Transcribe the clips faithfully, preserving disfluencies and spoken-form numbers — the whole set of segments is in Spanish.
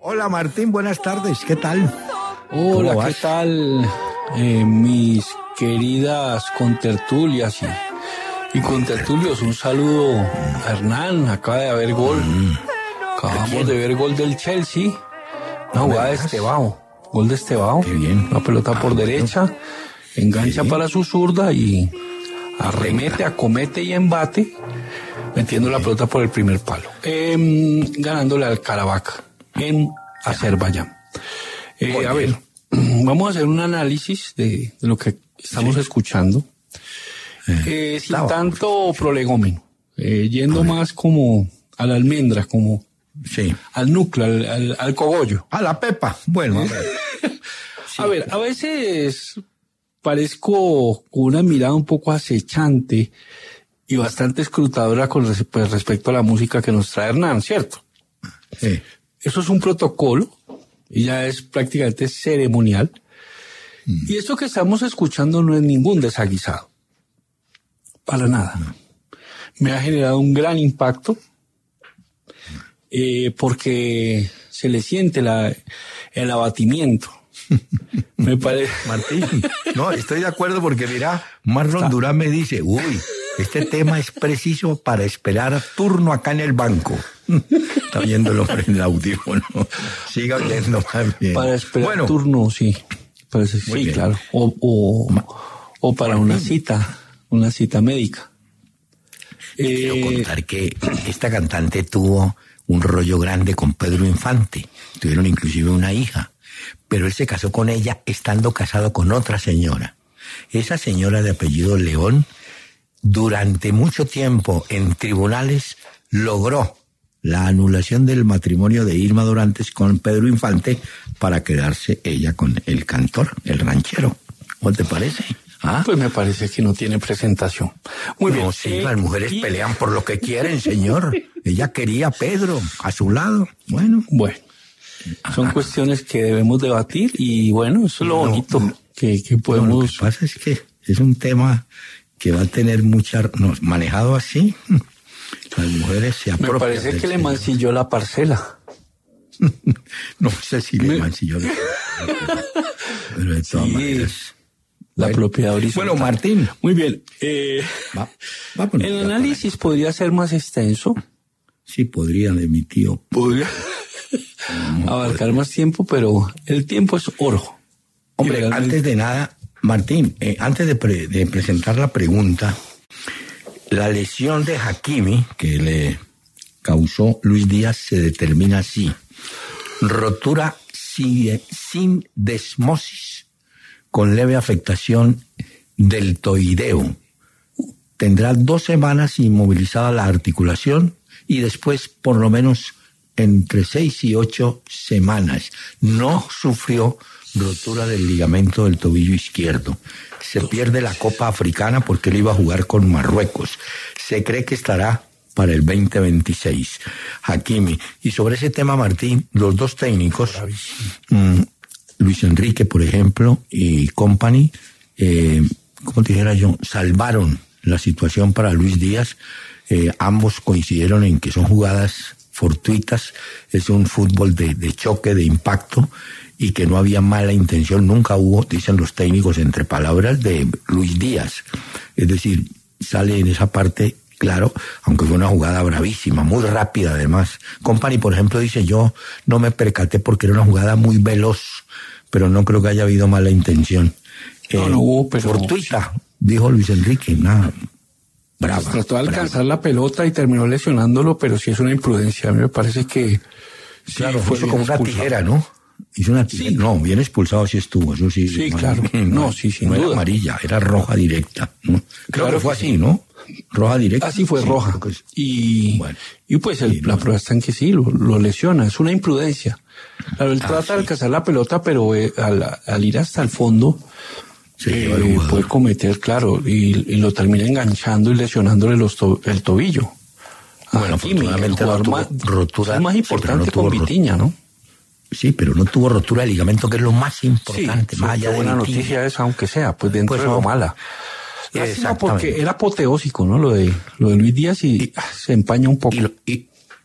Hola Martín, buenas tardes, ¿qué tal? Hola, ¿qué tal? Eh, mis queridas contertulias y, y contertulios, un saludo a Hernán, acaba de haber gol. Acabamos de ver gol del Chelsea, una jugada de Estevao, gol de Estevao, Qué bien. una pelota Ah, por bueno. derecha, engancha Sí. para su zurda y arremete, acomete y embate, metiendo la pelota por el primer palo, eh, ganándole al Karabakh en Azerbaiyán. Eh, Muy a bien. ver, vamos a hacer un análisis de, de lo que estamos Sí. escuchando, Eh, eh, sin estaba- tanto prolegómeno, eh, yendo A ver. más como a la almendra, como Sí. al núcleo, al, al, al cogollo. A la Pepa, bueno, a ver. A ver, a veces parezco con una mirada un poco acechante y bastante escrutadora con res- pues, respecto a la música que nos trae Hernán, ¿cierto? Sí. Eso es un protocolo y ya es prácticamente ceremonial. Y esto que estamos escuchando no es ningún desaguisado. Para nada. Me ha generado un gran impacto eh, porque se le siente la, el abatimiento. Me parece... Martín, no, estoy de acuerdo porque mira, Marlon Durán me dice, uy, este tema es preciso para esperar turno acá en el banco. Está viendo el hombre en el audífono. Siga oyendo más bien. Para esperar Bueno, turno, sí. Parece, Muy sí, bien. claro. O, o, Ma- o para Martín. una cita, una cita médica. quiero Eh, contar que esta cantante tuvo un rollo grande con Pedro Infante. Tuvieron inclusive una hija. Pero él se casó con ella estando casado con otra señora. Esa señora de apellido León, durante mucho tiempo en tribunales, logró la anulación del matrimonio de Irma Dorantes con Pedro Infante para quedarse ella con el cantor, el ranchero. ¿Cómo te parece? ¿Ah? pues me parece que no tiene presentación. Muy bien. No, sí, Eh, las mujeres y- pelean por lo que quieren, señor. Ella quería a Pedro a su lado. Bueno, Bueno, son cuestiones que debemos debatir y bueno, eso es lo No, bonito no. que, que no, podemos... lo que pasa es que es un tema que va a tener mucha... No, manejado así, las mujeres se me apropian. parece del que le señor. mancilló la parcela. No sé si le Me- mancilló la- Pero de todas Sí. maneras... La Bueno. propiedad horizontal. Bueno, Martín. Muy bien. Eh, Va, vámonos el ya para análisis podría ser más extenso. allá. Sí, podría de mi tío. Podría abarcar más tiempo, pero el tiempo es oro. Hombre, Y realmente- antes de nada, Martín, eh, antes de, pre- de presentar la pregunta, la lesión de Hakimi que le causó Luis Díaz se determina así: rotura si- sin desmosis, con leve afectación deltoideo. Tendrá dos semanas inmovilizada la articulación y después por lo menos entre seis y ocho semanas. No sufrió rotura del ligamento del tobillo izquierdo. Se pierde la Copa Africana porque él iba a jugar con Marruecos. Se cree que estará para el veinte veintiséis. Hakimi. Y sobre ese tema, Martín, los dos técnicos, mm, Luis Enrique, por ejemplo, y company, eh, como te dijera yo, salvaron la situación para Luis Díaz. Eh, ambos coincidieron en que son jugadas fortuitas, es un fútbol de, de choque, de impacto, y que no había mala intención, nunca hubo, dicen los técnicos, entre palabras, de Luis Díaz. Es decir, sale en esa parte claro, aunque fue una jugada bravísima, muy rápida además. Company, por ejemplo, dice, yo no me percaté porque era una jugada muy veloz, pero no creo que haya habido mala intención. No, no hubo, pero- fortuita, dijo Luis Enrique, nada, brava. Pues trató de brava. alcanzar la pelota y terminó lesionándolo, pero sí es una imprudencia. A mí me parece que sí, Claro, fue hizo bien como una expulsado. tijera, ¿no? Hizo una tijera. Sí. No, bien expulsado sí estuvo, eso sí. Sí, claro. No, sí, sin no era duda. amarilla, era roja directa, ¿no? Creo Claro que fue que así, ¿no? Roja directa. Así fue, Sí, roja. creo que es- Y, Bueno. y pues el- Sí, la no. prueba está en que sí, lo, lo lesiona. Es una imprudencia. Claro, él Ah, trata de sí. alcanzar la pelota, pero eh, al, al ir hasta el fondo, Se eh, lleva el jugador. puede cometer, claro, y, y lo termina enganchando y lesionándole los to- el tobillo. Bueno, Hakimi, el afortunadamente no jugador tuvo más, rotura, es más sí, importante pero no tuvo con rot- Vitinha, ¿no? Sí, pero no tuvo rotura de ligamento, que es lo más importante, sí, más qué allá de buena Vitinha. noticia esa, aunque sea, pues dentro Pues de lo no. mala. Lástima Exactamente. porque era apoteósico, ¿no? Lo de, lo de Luis Díaz y, ah, se empaña un poco. Y lo, y,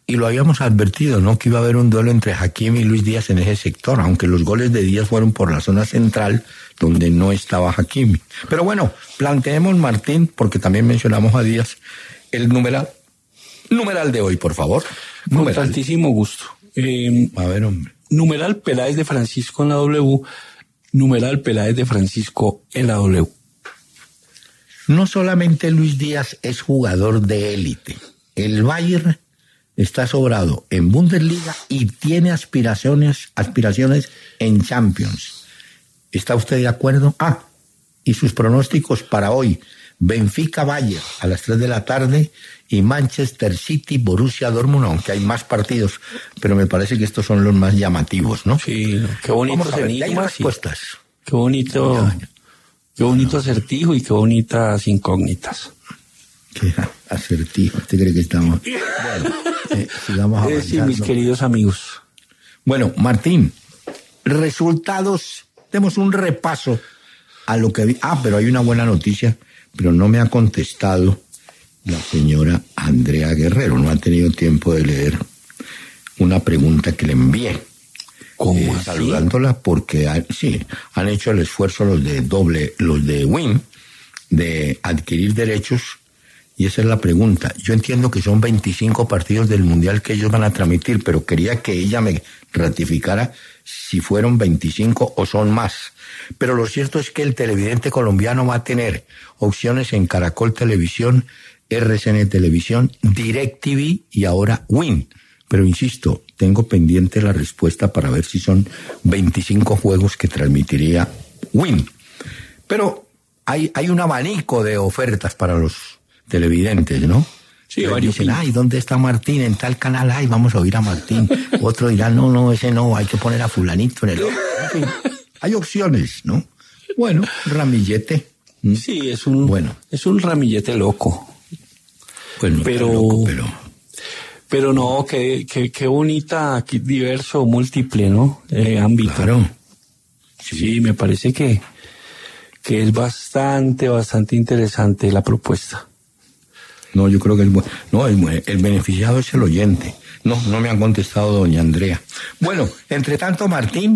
y lo habíamos advertido, ¿no? Que iba a haber un duelo entre Hakimi y Luis Díaz en ese sector, aunque los goles de Díaz fueron por la zona central, donde no estaba Hakimi. Pero bueno, planteemos, Martín, porque también mencionamos a Díaz, el numeral, numeral de hoy, por favor. Con tantísimo gusto. Eh, a ver, hombre. Numeral Peláez de Francisco en la W, numeral Peláez de Francisco en la W. No solamente Luis Díaz es jugador de élite, el Bayern está sobrado en Bundesliga y tiene aspiraciones, aspiraciones en Champions. ¿Está usted de acuerdo? Ah, y sus pronósticos para hoy. Benfica Bayern a las tres de la tarde y Manchester City Borussia Dortmund, aunque hay más partidos, pero me parece que estos son los más llamativos, ¿no? Sí, qué bonitos enigmas. Respuestas. Qué bonito, qué bonito acertijo y qué bonitas incógnitas. Qué acertijo, ¿usted cree que estamos? Bueno, eh, sigamos avanzando. Sí, mis queridos amigos. Bueno, Martín, resultados, demos un repaso a lo que vi. Ah, pero hay una buena noticia, pero no me ha contestado la señora Andrea Guerrero, no ha tenido tiempo de leer una pregunta que le envié. ¿Cómo eh, así? Saludándola porque han, sí, han hecho el esfuerzo los de doble, los de Win, de adquirir derechos, y esa es la pregunta. Yo entiendo que son veinticinco partidos del Mundial que ellos van a transmitir, pero quería que ella me ratificara si fueron veinticinco o son más. Pero lo cierto es que el televidente colombiano va a tener opciones en Caracol Televisión, R C N Televisión, DirecTV y ahora Win. Pero insisto, tengo pendiente la respuesta para ver si son veinticinco juegos que transmitiría Win. Pero hay, hay un abanico de ofertas para los televidentes, ¿no? Sí, varios dicen, ay, ¿dónde está Martín? En tal canal, ay, vamos a oír a Martín. Otro dirá, no, no, ese no, hay que poner a fulanito en el otro. En fin, hay opciones, ¿no? Bueno, ramillete. Sí, es un, bueno. es un ramillete loco. Pues no pero, loco, pero... Pero no, qué, qué, qué bonita, qué diverso, múltiple, ¿no? Eh, ámbito. Claro. Sí. sí, me parece que, que es bastante, bastante interesante la propuesta. No, yo creo que el, no, el, el beneficiado es el oyente. No, no me han contestado doña Andrea. Bueno, entre tanto, Martín,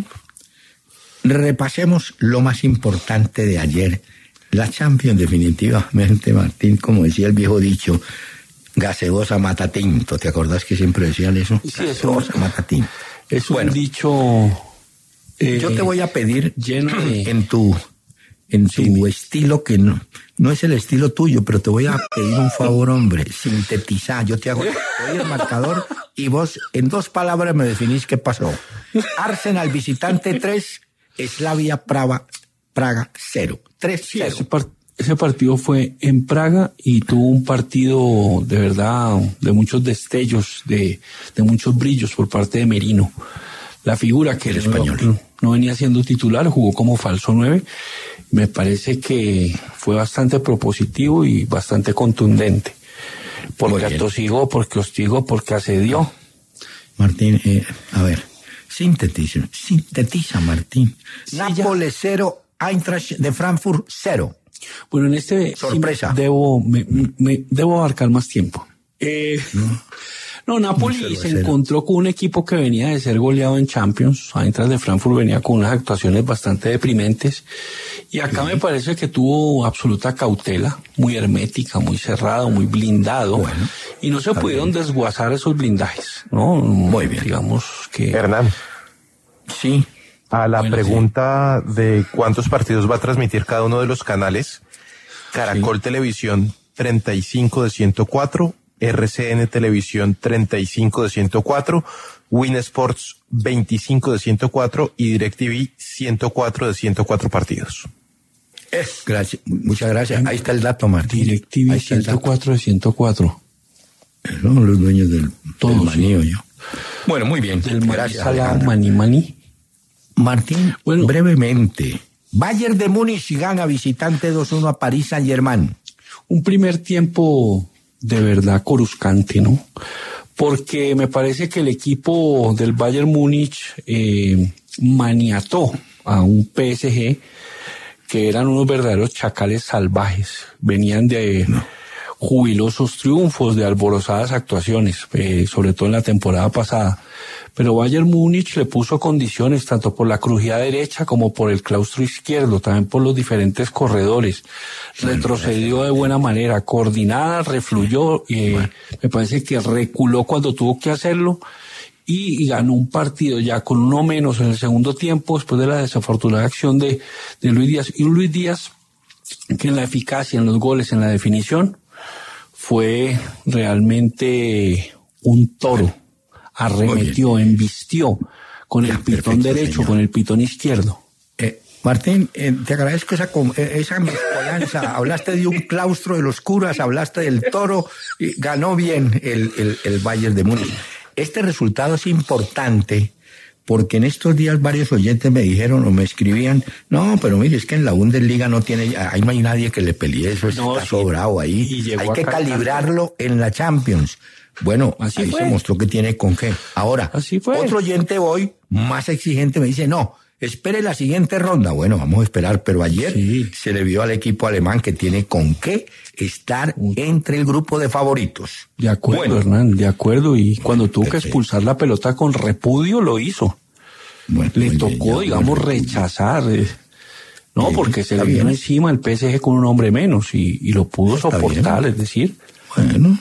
repasemos lo más importante de ayer. La Champions, definitivamente, Martín, como decía el viejo dicho, gaseosa mata tinto. ¿Te acordás que siempre decían eso? Sí, gaseosa eso, mata tinto. Es bueno, un dicho... Eh, yo te voy a pedir lleno de... en tu, en tu sí. estilo, que no, no es el estilo tuyo, pero te voy a pedir un favor, hombre, sintetizar. Yo te hago te doy el marcador y vos en dos palabras me definís qué pasó. Arsenal visitante tres, Slavia Praga, Praga cero. tres cero. Sí, ese, part, ese partido fue en Praga y tuvo un partido de verdad de muchos destellos, de, de muchos brillos por parte de Merino. La figura que el no, español. No, no venía siendo titular, jugó como falso nueve. Me parece que fue bastante propositivo y bastante contundente. Porque atosigó, porque hostigó, porque asedió. Martín, eh, a ver, sintetiza, sintetiza, Martín. Sí, Nápoles cero, Eintracht de Frankfurt cero. Bueno, en este sorpresa. Sí, debo, me, me, debo abarcar más tiempo. Eh, no. No, Napoli no se encontró con un equipo que venía de ser goleado en Champions. Eintracht de Frankfurt venía con unas actuaciones bastante deprimentes. Y acá sí. me parece que tuvo absoluta cautela, muy hermética, muy cerrado, muy blindado. Bueno, y no se pudieron bien. desguazar esos blindajes, ¿no? Muy bien. Digamos que... Hernán. Sí. A la bueno, pregunta sí. de cuántos partidos va a transmitir cada uno de los canales, Caracol sí. Televisión treinta y cinco de ciento cuatro, R C N Televisión treinta y cinco de ciento cuatro, Win Sports veinticinco de ciento cuatro y DirecTV ciento cuatro de ciento cuatro partidos. Eh, gracias, muchas gracias. Ahí está el dato, Martín. DirecTV ciento cuatro de ciento cuatro. Son los dueños del, Todos, del manío, yo. Bueno, muy bien. Del gracias, Mani Mani. Martín, bueno, brevemente. Bayern de Múnich gana visitante dos uno a París Saint-Germain. Un primer tiempo de verdad coruscante, ¿no? Porque me parece que el equipo del Bayern Múnich eh, maniató a un P S G que eran unos verdaderos chacales salvajes. Venían de no. jubilosos triunfos, de alborozadas actuaciones, eh, sobre todo en la temporada pasada. Pero Bayern Múnich le puso condiciones tanto por la crujía derecha como por el claustro izquierdo, también por los diferentes corredores. Retrocedió de buena manera, coordinada, refluyó, eh, bueno. me parece que reculó cuando tuvo que hacerlo y, y ganó un partido ya con uno menos en el segundo tiempo después de la desafortunada acción de, de Luis Díaz. Y un Luis Díaz que en la eficacia, en los goles, en la definición, fue realmente un toro. Arremetió, embistió con el ya, pitón derecho, señor. Con el pitón izquierdo. Eh, Martín, eh, te agradezco esa, esa mezcolanza. Hablaste de un claustro de los curas, hablaste del toro, y ganó bien el, el, el Bayern de Múnich. Este resultado es importante porque en estos días varios oyentes me dijeron o me escribían, no, pero mire, es que en la Bundesliga no tiene, ahí no hay nadie que le pelee, eso no, está sí. sobrado ahí. Hay que calibrarlo en la Champions. Bueno, así ahí fue. Se mostró que tiene con qué. Ahora, así fue. Otro oyente hoy, más exigente, me dice, no, espere la siguiente ronda. Bueno, vamos a esperar, pero ayer sí. se le vio al equipo alemán que tiene con qué estar entre el grupo de favoritos. De acuerdo, bueno. Hernán, de acuerdo. Y cuando tuvo Perfecto. que expulsar la pelota con repudio, lo hizo. Bueno, le tocó, bien, ya, digamos, bueno. rechazar. Eh. No, bien, porque se le vino bien. encima el P S G con un hombre menos y, y lo pudo está soportar, bien. es decir. Bueno.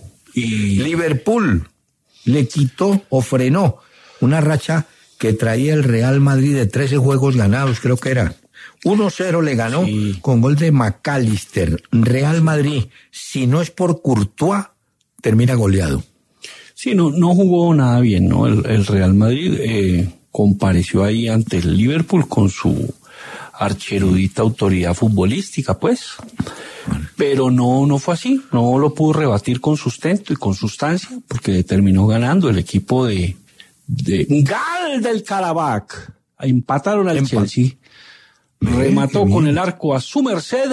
Y Liverpool le quitó o frenó una racha que traía el Real Madrid de trece juegos ganados, creo que era. uno cero le ganó sí. con gol de McAllister. Real Madrid, si no es por Courtois, termina goleado. Sí, no, no jugó nada bien, ¿no? El, el Real Madrid eh, compareció ahí ante el Liverpool con su archerudita autoridad futbolística, pues. Pero no, no fue así, no lo pudo rebatir con sustento y con sustancia, porque terminó ganando el equipo de, de Gal del Karabakh. Empataron al Empat. Chelsea, bien, remató con el arco a su merced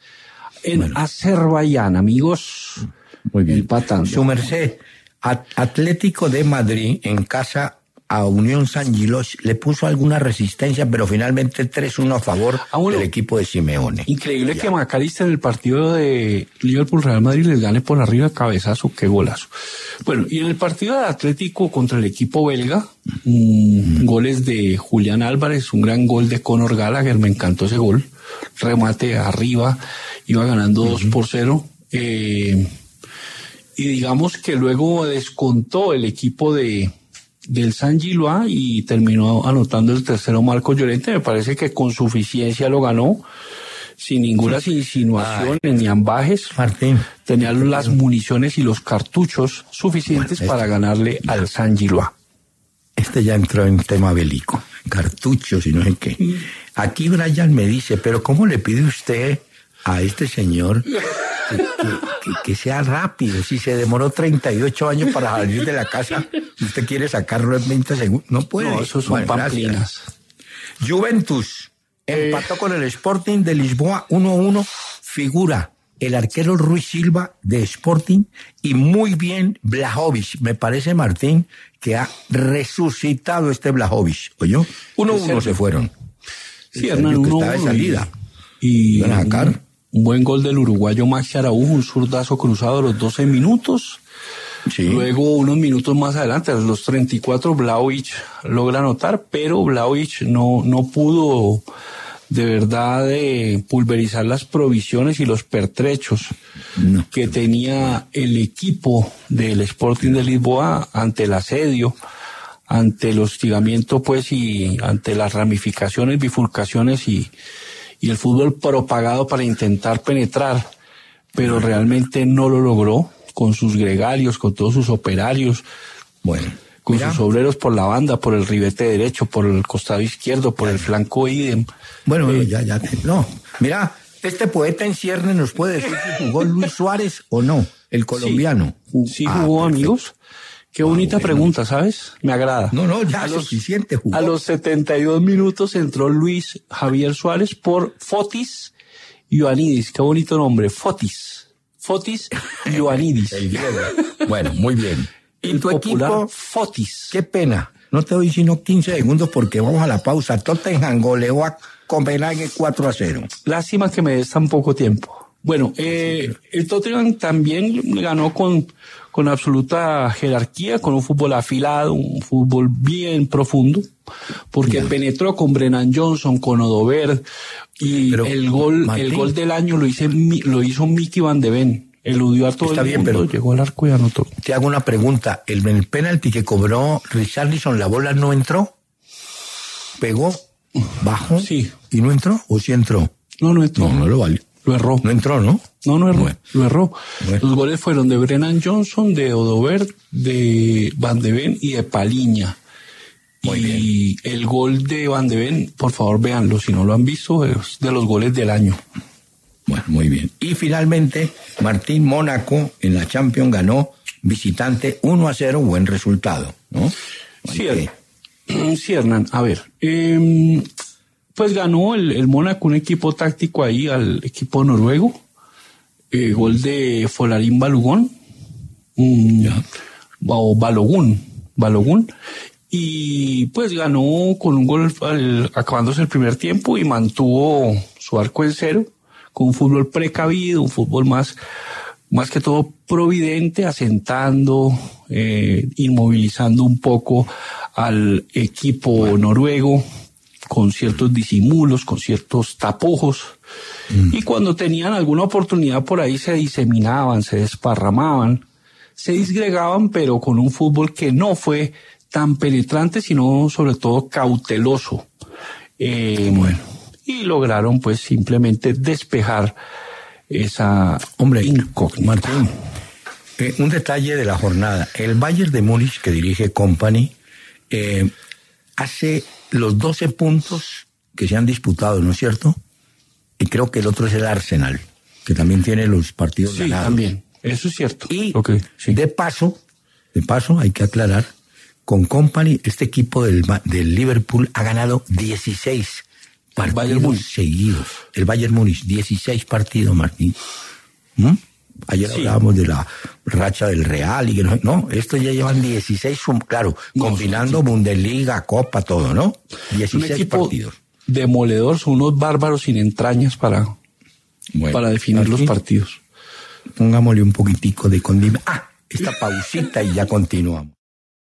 en bueno. Azerbaiyán, amigos. Muy bien. Empatando. Su merced, Atlético de Madrid en casa a Unión San Gilos le puso alguna resistencia, pero finalmente tres uno a favor ah, bueno, del equipo de Simeone. Increíble ya. que McAllister en el partido de Liverpool-Real Madrid les gane por arriba, cabezazo, qué golazo. Bueno, y en el partido de Atlético contra el equipo belga, mmm, mm. goles de Julián Álvarez, un gran gol de Conor Gallagher, me encantó ese gol, remate arriba, iba ganando dos por cero, eh, y digamos que luego descontó el equipo de del San Gilois y terminó anotando el tercero Marco Llorente. Me parece que con suficiencia lo ganó, sin ninguna sí. insinuación Ay. ni ambajes. Martín. Tenía las municiones y los cartuchos suficientes bueno, este, para ganarle ya. al San Gilois. Este ya entró en tema bélico, cartuchos y no sé qué. Mm. Aquí Brian me dice, pero ¿cómo le pide usted a este señor que, que, que, que sea rápido? Si se demoró treinta y ocho años para salir de la casa, usted quiere sacarlo en veinte segundos, no puede. No, eso son bueno, pamplinas. Juventus empató eh. con el Sporting de Lisboa uno a uno, figura el arquero Ruiz Silva de Sporting y muy bien Blajovic. Me parece, Martín, que ha resucitado este Blajovic, ¿oyó? uno a uno se fueron. Sí, Hernán, uno a uno. Y, y un, un buen gol del uruguayo Maxi Araújo, un zurdazo cruzado a los doce minutos. Sí. Luego, unos minutos más adelante, a los treinta y cuatro, Vlahovic logra anotar, pero Vlahovic no, no pudo de verdad de pulverizar las provisiones y los pertrechos no. que tenía el equipo del Sporting de Lisboa ante el asedio, ante el hostigamiento, pues, y ante las ramificaciones, bifurcaciones y, y el fútbol propagado para intentar penetrar, pero realmente no lo logró, con sus gregarios, con todos sus operarios, bueno, con mira, sus obreros por la banda, por el ribete derecho, por el costado izquierdo, por el flanco idem. Bueno, eh, ya, ya, no, mira, este poeta en cierne nos puede decir si jugó Luis Suárez o no, el colombiano. Sí, sí ah, jugó, perfecto. Amigos. Qué bonita ah, bueno. pregunta, ¿sabes? Me agrada. No, no, ya a los, suficiente jugó. A los setenta y dos minutos entró Luis Javier Suárez por Fotis Ioannidis. Qué bonito nombre, Fotis. Fotis Ioannidis. Bueno, muy bien. ¿Y tu equipo? Fotis. Qué pena. No te doy sino quince segundos porque vamos a la pausa. Tottenham goleó a Copenhague cuatro a cero. Lástima que me des tan poco tiempo. Bueno, eh, el Tottenham también ganó con, con absoluta jerarquía, con un fútbol afilado, un fútbol bien profundo, porque yeah. penetró con Brennan Johnson, con Odobert, y pero, el gol, Martín, el gol del año lo hizo, lo hizo Mickey Van de Ven. Eludió a todo Está el bien, mundo, pero llegó al arco y anotó. Te hago una pregunta. ¿El, el penalti que cobró Richarlison, la bola no entró? ¿Pegó? ¿Bajó? Sí. ¿Y no entró? ¿O sí entró? No, no entró. No, no lo vale. Lo erró. No entró, ¿no? No, no erró. Bueno. Lo erró. Bueno. Los goles fueron de Brennan Johnson, de Odobert, de Van de Ven y de Paliña. Muy y bien. El gol de Van de Ven, por favor, véanlo. Si no lo han visto, es de los goles del año. Bueno, muy bien. Y finalmente, Martín, Mónaco en la Champions ganó visitante uno a cero, buen resultado, ¿no? Sí, sí, Hernán. A ver, eh, pues ganó el, el Mónaco, un equipo táctico ahí al equipo noruego. Eh, gol de Folarín Balugón. Um, o Balogun. Balogun. Y pues ganó con un gol al, acabándose el primer tiempo y mantuvo su arco en cero, con un fútbol precavido, un fútbol más, más que todo providente, asentando, eh, inmovilizando un poco al equipo bueno. noruego, con ciertos disimulos, con ciertos tapujos, mm. y cuando tenían alguna oportunidad por ahí se diseminaban, se desparramaban, se disgregaban, pero con un fútbol que no fue tan penetrante, sino sobre todo cauteloso. Eh, bueno. Y lograron pues simplemente despejar esa Hombre, incógnita. Martín, eh, un detalle de la jornada. El Bayern de Múnich, que dirige Kompany, eh, hace los doce puntos que se han disputado, ¿no es cierto? Y creo que el otro es el Arsenal, que también tiene los partidos sí, ganados. También, eso es cierto. Y okay, sí. de paso, de paso, hay que aclarar, con Kompany, este equipo del, del Liverpool ha ganado dieciséis partidos seguidos. El Bayern Múnich, dieciséis partidos, Martín. ¿Mm? Ayer sí. hablábamos de la racha del Real y que no, no, estos ya llevan dieciséis, claro, no, combinando sí. Bundesliga, Copa, todo, ¿no? dieciséis partidos. Demoledor, son unos bárbaros sin entrañas para, bueno, para definir Martín, los partidos. Pongámosle un poquitico de condimento. Ah, esta pausita y ya continuamos.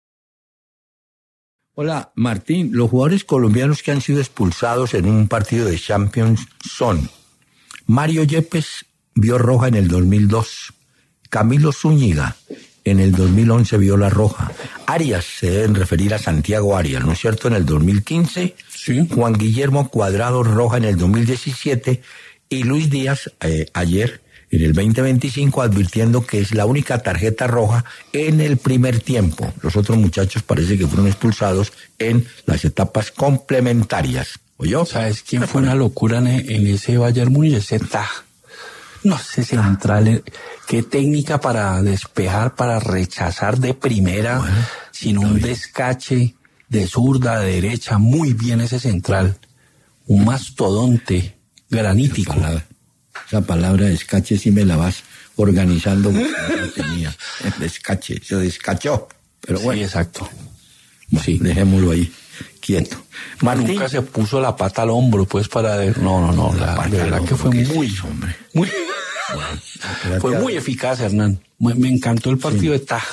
Hola, Martín. Los jugadores colombianos que han sido expulsados en un partido de Champions son Mario Yepes, vio roja en el dos mil dos. Camilo Zúñiga, en el dos mil once vio la roja. Arias, se deben referir a Santiago Arias, ¿no es cierto? En el dos mil quince. Sí. Juan Guillermo Cuadrado, roja en el dos mil diecisiete. Y Luis Díaz, eh, ayer, en el veinte veinticinco, advirtiendo que es la única tarjeta roja en el primer tiempo. Los otros muchachos parece que fueron expulsados en las etapas complementarias. ¿Oyó? ¿Sabes quién fue una locura en, en ese Bayern Múnich? Ese Taj. No sé, central. Qué técnica para despejar, para rechazar de primera, bueno, sin un bien. descache de zurda, de derecha. Muy bien ese central. Un mastodonte granítico. Esa palabra, esa palabra descache sí me la vas organizando. No tenía. Descache, se descachó. Pero bueno. Sí, exacto. Bueno, sí. Dejémoslo ahí, quieto. Martín, nunca se puso la pata al hombro, pues, para... De... No, no, no, la, la de verdad que fue muy... Es, hombre. muy bueno, fue muy eficaz, Hernán. Me, me encantó el partido sí. de Taj.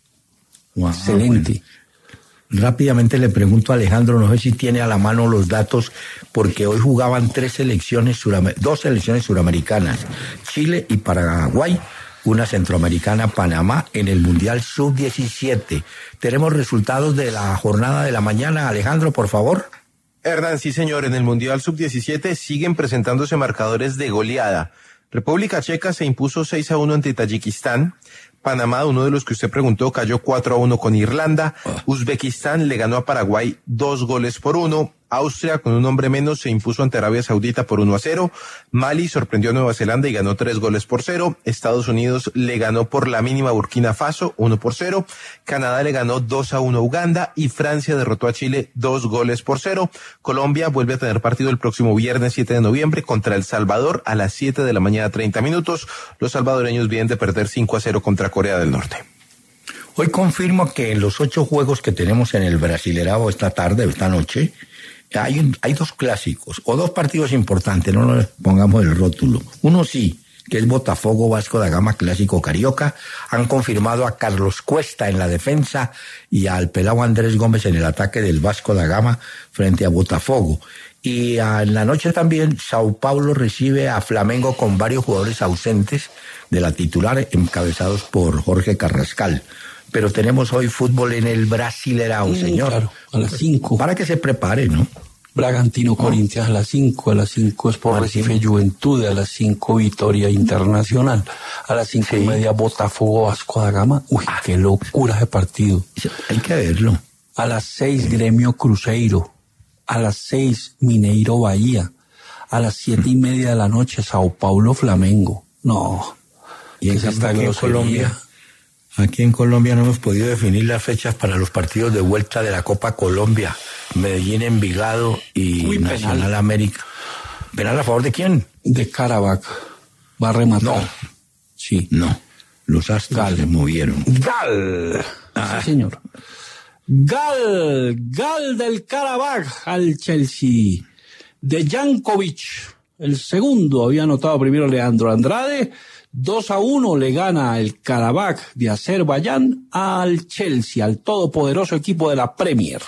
Wow, excelente. Bueno. Rápidamente le pregunto a Alejandro, no sé si tiene a la mano los datos, porque hoy jugaban tres selecciones, suramer- dos selecciones suramericanas, Chile y Paraguay, una centroamericana, Panamá, en el Mundial sub diecisiete. Tenemos resultados de la jornada de la mañana. Alejandro, por favor. Hernán, sí señor, en el Mundial sub diecisiete siguen presentándose marcadores de goleada. República Checa se impuso seis a uno ante Tayikistán. Panamá, uno de los que usted preguntó, cayó cuatro a uno con Irlanda. Uzbekistán le ganó a Paraguay dos goles por uno. Austria, con un hombre menos, se impuso ante Arabia Saudita por uno a cero. Mali sorprendió a Nueva Zelanda y ganó tres goles por cero. Estados Unidos le ganó por la mínima a Burkina Faso, uno por cero. Canadá le ganó dos a uno a Uganda y Francia derrotó a Chile dos goles por cero. Colombia vuelve a tener partido el próximo viernes siete de noviembre contra El Salvador a las siete de la mañana, treinta minutos. Los salvadoreños vienen de perder cinco a cero contra Corea del Norte. Hoy confirmo que en los ocho juegos que tenemos en el Brasilerao esta tarde, esta noche, Hay, un, hay dos clásicos, o dos partidos importantes, no nos pongamos el rótulo. Uno sí, que es Botafogo Vasco da Gama Clásico Carioca. Han confirmado a Carlos Cuesta en la defensa y al pelao Andrés Gómez en el ataque del Vasco da Gama frente a Botafogo. Y en la noche también Sao Paulo recibe a Flamengo con varios jugadores ausentes de la titular, encabezados por Jorge Carrascal. Pero tenemos hoy fútbol en el Brasileirão, señor. Claro, a las cinco. Para que se prepare, ¿no? Bragantino Corinthians a las cinco, a las cinco Sport Recife Juventud, a las cinco Vitória Internacional, a las cinco sí. y media Botafogo Vasco da Gama. Uy, ah, qué locura ese partido. Hay que verlo. A las seis Gremio Cruzeiro, a las seis Mineiro Bahía, a las siete y media de la noche Sao Paulo Flamengo. No. Y en esta en Colombia, aquí en Colombia no hemos podido definir las fechas para los partidos de vuelta de la Copa Colombia. Medellín, Envigado y Uy, Nacional penal. América. ¿Penal a favor de quién? De Caravaca. Va a rematar. No. Sí. No. Los astros Gal. se movieron. Gal. Ah. Sí, señor. Gal. Gal del Caravaca al Chelsea. De Jankovic. El segundo había anotado primero Leandro Andrade. dos a uno le gana el Karabakh de Azerbaiyán al Chelsea, al todopoderoso equipo de la Premier.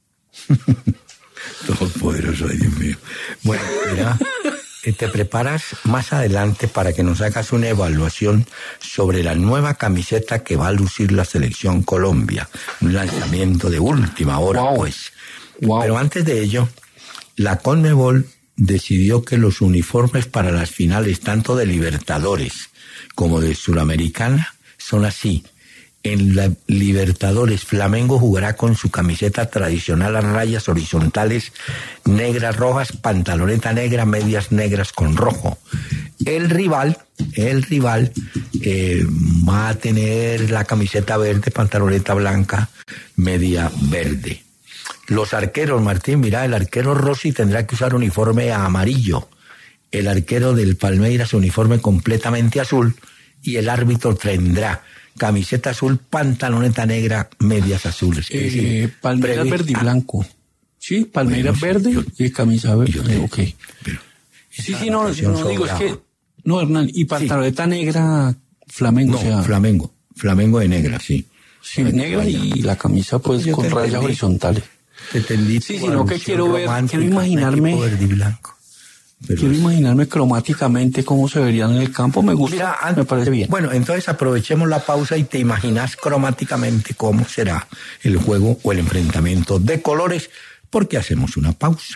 Todopoderoso, ay Dios mío. Bueno, mira, te preparas más adelante para que nos hagas una evaluación sobre la nueva camiseta que va a lucir la Selección Colombia. Un lanzamiento de última hora, wow. pues. Wow. Pero antes de ello, la Conmebol decidió que los uniformes para las finales, tanto de Libertadores como de Suramericana, son así. En la Libertadores, Flamengo jugará con su camiseta tradicional a rayas horizontales negras, rojas, pantaloneta negra, medias negras con rojo. El rival, el rival eh, va a tener la camiseta verde, pantaloneta blanca, media verde. Los arqueros, Martín, mira, el arquero Rossi tendrá que usar uniforme amarillo. El arquero del Palmeiras uniforme completamente azul y el árbitro tendrá camiseta azul, pantaloneta negra, medias azules. Eh, decir, Palmeiras verde y blanco. Sí, Palmeiras bueno, verde yo, y camisa verde. Yo te, okay. Pero sí, sí, no, no digo, es que... No, Hernán, y pantaloneta sí. negra, Flamengo. No, o sea, Flamengo. Flamengo de negra, sí. Sí, negra y la camisa pues yo con rayas entendí. horizontales. Te entendí. Sí, sino que quiero ver, quiero imaginarme... Verde y blanco. Pero Quiero es... imaginarme cromáticamente cómo se verían en el campo. Me gusta, Mira, antes, me parece bien. Bueno, entonces aprovechemos la pausa y te imaginas cromáticamente cómo será el juego o el enfrentamiento de colores, porque hacemos una pausa.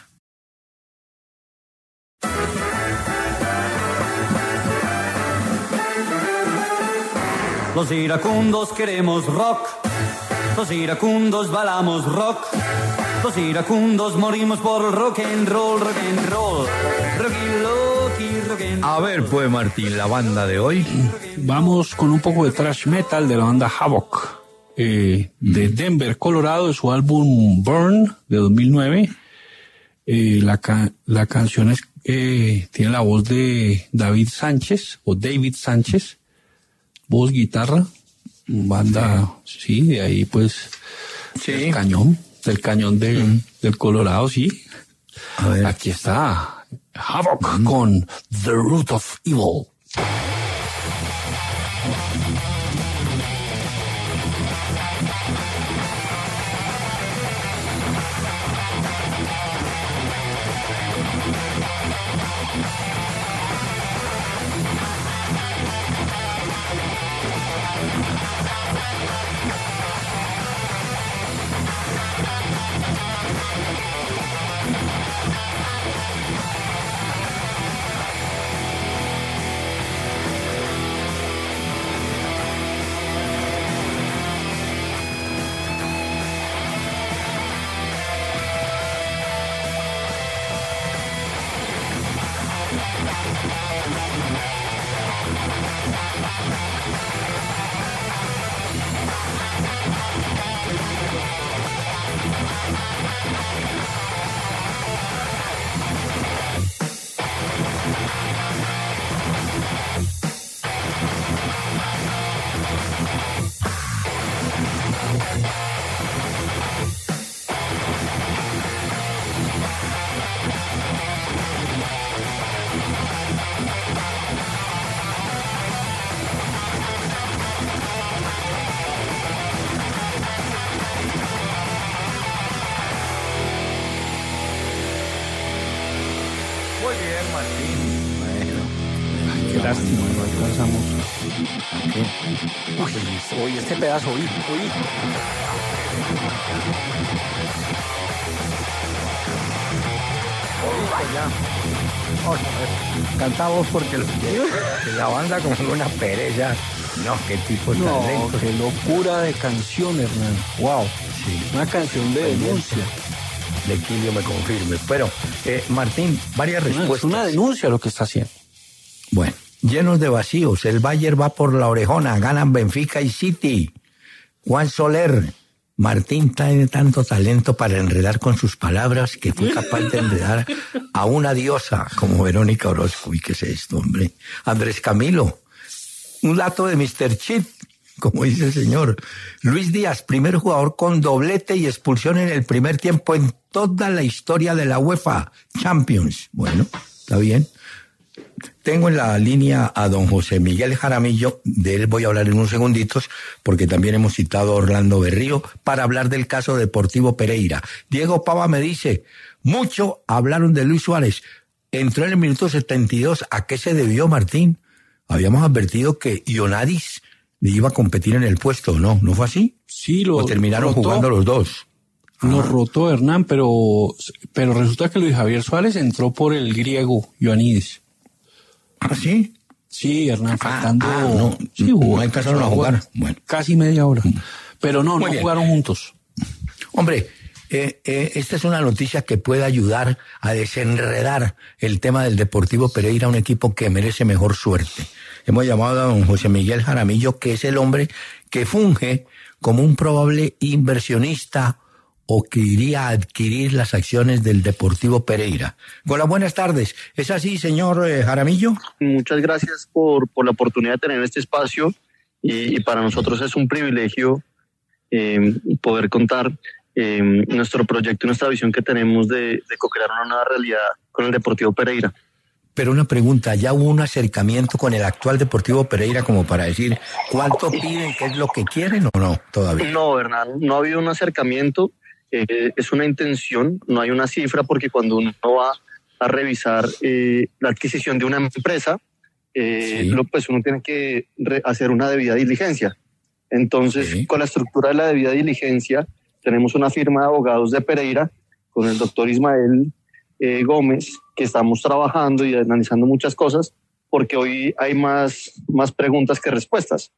Los iracundos queremos rock, los iracundos bailamos rock. Los iracundos morimos por rock and roll, rock and roll. Rocky, loki, rock and roll. A ver, pues, Martín, la banda de hoy. Vamos con un poco de thrash metal de la banda Havoc, eh, mm. de Denver, Colorado, de su álbum Burn, de dos mil nueve. Eh, la, ca- la canción es, eh, tiene la voz de David Sánchez, o David Sánchez, voz, guitarra, banda, sí, de ahí, pues, sí. el cañón. Del cañón de, mm. del Colorado, sí. A ver. Aquí está Havoc mm. con The Root of Evil. bien, Martín. Bueno. Ay, qué lástima, no alcanzamos. ¿Qué? Uy, oye, este pedazo, oí, oí. Ya. Vamos a ver. Cantamos porque lo que, la banda como una pereza. No, qué tipo de No, talento. qué locura de canción, Hernán. Wow. Sí. Una canción de denuncia. De Quilio me confirme. Pero, eh, Martín, varias No, respuestas. es una denuncia lo que está haciendo. Bueno, llenos de vacíos. El Bayern va por la orejona. Ganan Benfica y City. Juan Soler. Martín tiene tanto talento para enredar con sus palabras que fue capaz de enredar a una diosa como Verónica Orozco. ¿Y qué es esto, hombre? Andrés Camilo. Un dato de mister Chip, como dice el señor. Luis Díaz, primer jugador con doblete y expulsión en el primer tiempo en toda la historia de la UEFA Champions. Bueno, está bien. Tengo en la línea a don José Miguel Jaramillo, de él voy a hablar en unos segunditos, porque también hemos citado a Orlando Berrío para hablar del caso Deportivo Pereira. Diego Pava me dice, mucho hablaron de Luis Suárez, entró en el minuto setenta y dos, ¿a qué se debió, Martín? Habíamos advertido que Ionadis iba a competir en el puesto, ¿no? ¿No fue así? Sí, lo ¿O terminaron rotó, jugando los dos? Lo Ah. rotó Hernán, pero, pero resulta que Luis Javier Suárez entró por el griego Ioannidis. ¿Ah, sí? Sí, Hernán, faltando... ah, no, sí, jugó, no alcanzaron a jugar. Bueno. Casi media hora. Pero no, Muy no bien. jugaron juntos. Hombre, eh, eh, esta es una noticia que puede ayudar a desenredar el tema del Deportivo Pereira, un equipo que merece mejor suerte. Hemos llamado a don José Miguel Jaramillo, que es el hombre que funge como un probable inversionista o que iría a adquirir las acciones del Deportivo Pereira. Hola, buenas tardes. ¿Es así, señor eh, Jaramillo? Muchas gracias por, por la oportunidad de tener este espacio y, y para nosotros es un privilegio eh, poder contar eh, nuestro proyecto y nuestra visión que tenemos de, de co-crear una nueva realidad con el Deportivo Pereira. Pero una pregunta, ¿ya hubo un acercamiento con el actual Deportivo Pereira como para decir cuánto piden, qué es lo que quieren o no todavía? No, Hernán, no ha habido un acercamiento, eh, es una intención, no hay una cifra porque cuando uno va a revisar eh, la adquisición de una empresa, eh, Sí. lo, pues uno tiene que re- hacer una debida diligencia. Entonces, Sí. con la estructura de la debida diligencia, tenemos una firma de abogados de Pereira con el doctor Ismael eh, Gómez, que estamos trabajando y analizando muchas cosas, porque hoy hay más, más preguntas que respuestas.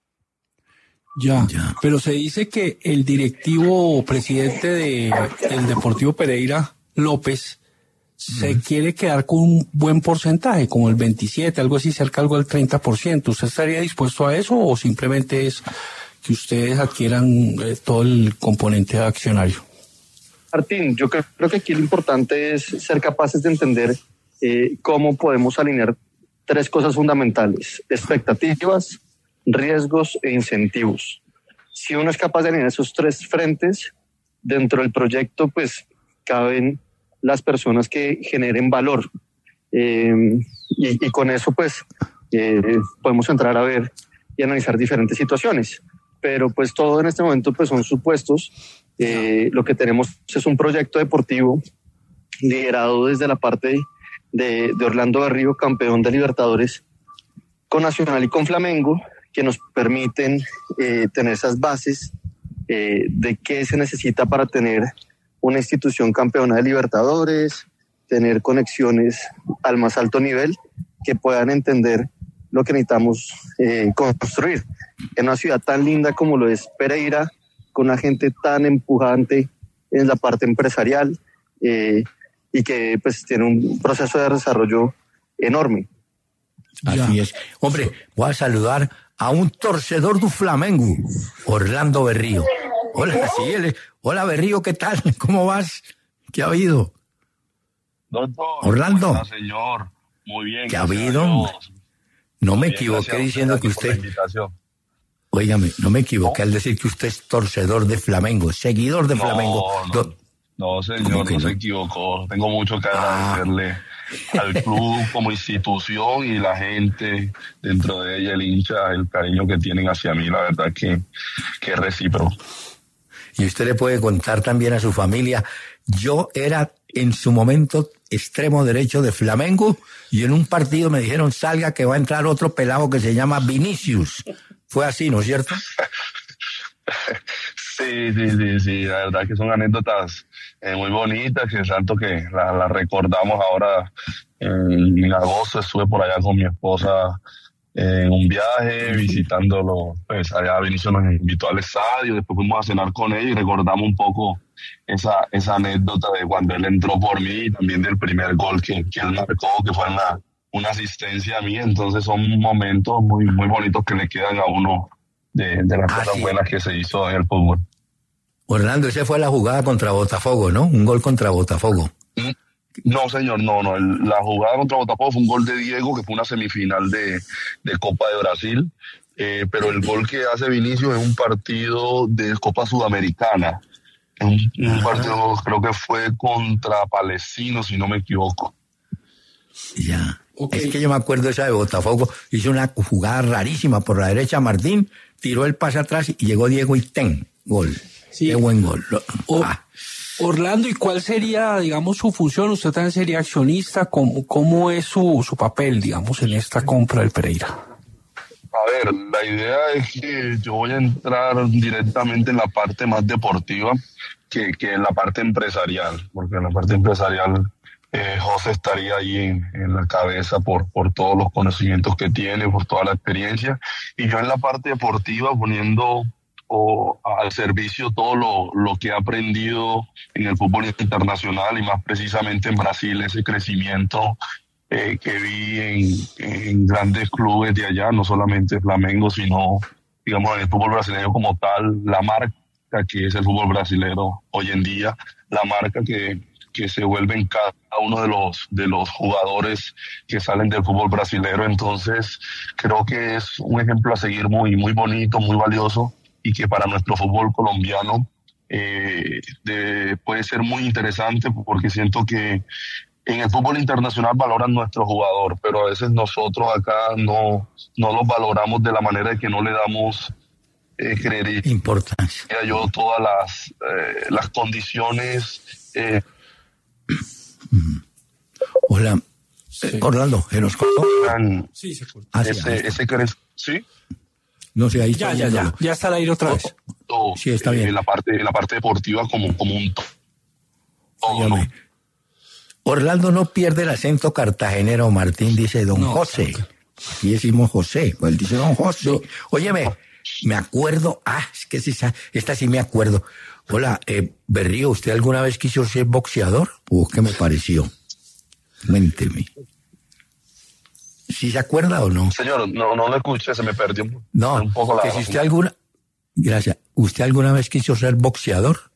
Ya, Ya. pero se dice que el directivo presidente de el Deportivo Pereira, López, se quiere quedar con un buen porcentaje, como el veintisiete, algo así, cerca algo del treinta por ciento. ¿Usted estaría dispuesto a eso o simplemente es que ustedes adquieran eh, todo el componente accionario? Martín, yo creo, creo que aquí lo importante es ser capaces de entender eh, cómo podemos alinear tres cosas fundamentales: expectativas, riesgos e incentivos. Si uno es capaz de alinear esos tres frentes, dentro del proyecto pues caben las personas que generen valor. Eh, y, y con eso pues eh, podemos entrar a ver y analizar diferentes situaciones. Pero pues todo en este momento pues son supuestos. Eh, lo que tenemos es un proyecto deportivo liderado desde la parte de, de Orlando Berrío, campeón de Libertadores con Nacional y con Flamengo, que nos permiten eh, tener esas bases eh, de qué se necesita para tener una institución campeona de Libertadores, tener conexiones al más alto nivel que puedan entender lo que necesitamos eh, construir en una ciudad tan linda como lo es Pereira, con una gente tan empujante en la parte empresarial eh, y que pues tiene un proceso de desarrollo enorme. Así Ya. es. Hombre, voy a saludar a un torcedor du Flamengo, Orlando Berrío. Hola, sí, él es- Hola Berrío, ¿qué tal? ¿Cómo vas? ¿Qué ha habido? Doctor, Orlando. ¿cómo está, señor? Muy bien. ¿Qué ha gracias a habido? Dios. No me Muy bien, equivoqué gracias a diciendo que aquí por la usted... invitación. Óigame, no me equivoqué al decir que usted es torcedor de Flamengo, seguidor de No, Flamengo. no. Do- No, ¿Cómo señor, que no no? se equivocó. Tengo mucho que Ah. agradecerle al club como institución y la gente dentro de ella, el hincha, el cariño que tienen hacia mí, la verdad que, que es recíproco. Y usted le puede contar también a su familia, yo era en su momento extremo derecho de Flamengo, y en un partido me dijeron salga que va a entrar otro pelado que se llama Vinicius. Fue así, ¿no es cierto? Sí, sí, sí, sí, la verdad que son anécdotas eh, muy bonitas, que tanto que las la recordamos ahora. En, en agosto estuve por allá con mi esposa en un viaje, visitándolo, pues allá Vinicio nos invitó al estadio, después fuimos a cenar con él y recordamos un poco esa esa anécdota de cuando él entró por mí y también del primer gol que, que él marcó, que fue una, una asistencia a mí. Entonces son momentos muy, muy bonitos que le quedan a uno de, de las ah, cosas sí. buenas que se hizo en el fútbol. Orlando, esa fue la jugada contra Botafogo, ¿no? Un gol contra Botafogo. No, señor, no, no. El, la jugada contra Botafogo fue un gol de Diego, que fue una semifinal de, de Copa de Brasil. Eh, pero el gol que hace Vinicius es un partido de Copa Sudamericana. Es un, un partido, creo que fue contra Palestino, si no me equivoco. Ya. Okay. Es que yo me acuerdo esa de Botafogo. Hizo una jugada rarísima por la derecha. Martín tiró el pase atrás y llegó Diego y ¡ten! Gol. Sí. Qué buen gol. O, ah. Orlando, ¿y cuál sería, digamos, su función? Usted también sería accionista. ¿Cómo, cómo es su, su papel, digamos, en esta compra del Pereira? A ver, la idea es que yo voy a entrar directamente en la parte más deportiva que, que en la parte empresarial, porque en la parte empresarial eh, José estaría ahí en, en la cabeza por, por todos los conocimientos que tiene, por toda la experiencia, y yo en la parte deportiva poniendo o al servicio todo lo, lo que he aprendido en el fútbol internacional y más precisamente en Brasil, ese crecimiento eh, que vi en, en grandes clubes de allá, no solamente Flamengo, sino digamos en el fútbol brasileño como tal, la marca que es el fútbol brasileño hoy en día, la marca que, que se vuelve en cada uno de los, de los jugadores que salen del fútbol brasileño. Entonces creo que es un ejemplo a seguir muy, muy bonito, muy valioso, y que para nuestro fútbol colombiano eh, de, puede ser muy interesante, porque siento que en el fútbol internacional valoran nuestro jugador, pero a veces nosotros acá no, no los valoramos de la manera de que no le damos eh, creer importancia. Yo todas las, eh, las condiciones. Eh. Hola, sí. Orlando, ¿se nos cortó? Sí, se cortó. Ah, sí, ese, ese cre- ¿sí? No sé, ahí ya, ya, ya, ya está al aire otra vez. Todo, sí, está bien. En la parte, en la parte deportiva como, como un todo, ¿no? Orlando no pierde el acento cartagenero, Martín dice don no, José. No. Y decimos José, pues él dice don José. No. Óyeme, me acuerdo, ah, es que esta, esta sí me acuerdo. Hola, eh, Berrío, ¿usted alguna vez quiso ser boxeador? Uh, ¿qué me pareció? Cuénteme. ¿Sí se acuerda o no? Señor, no, no lo escuché, se me perdió no, un poco la... que si usted alguna... Gracias. ¿Usted alguna vez quiso ser boxeador?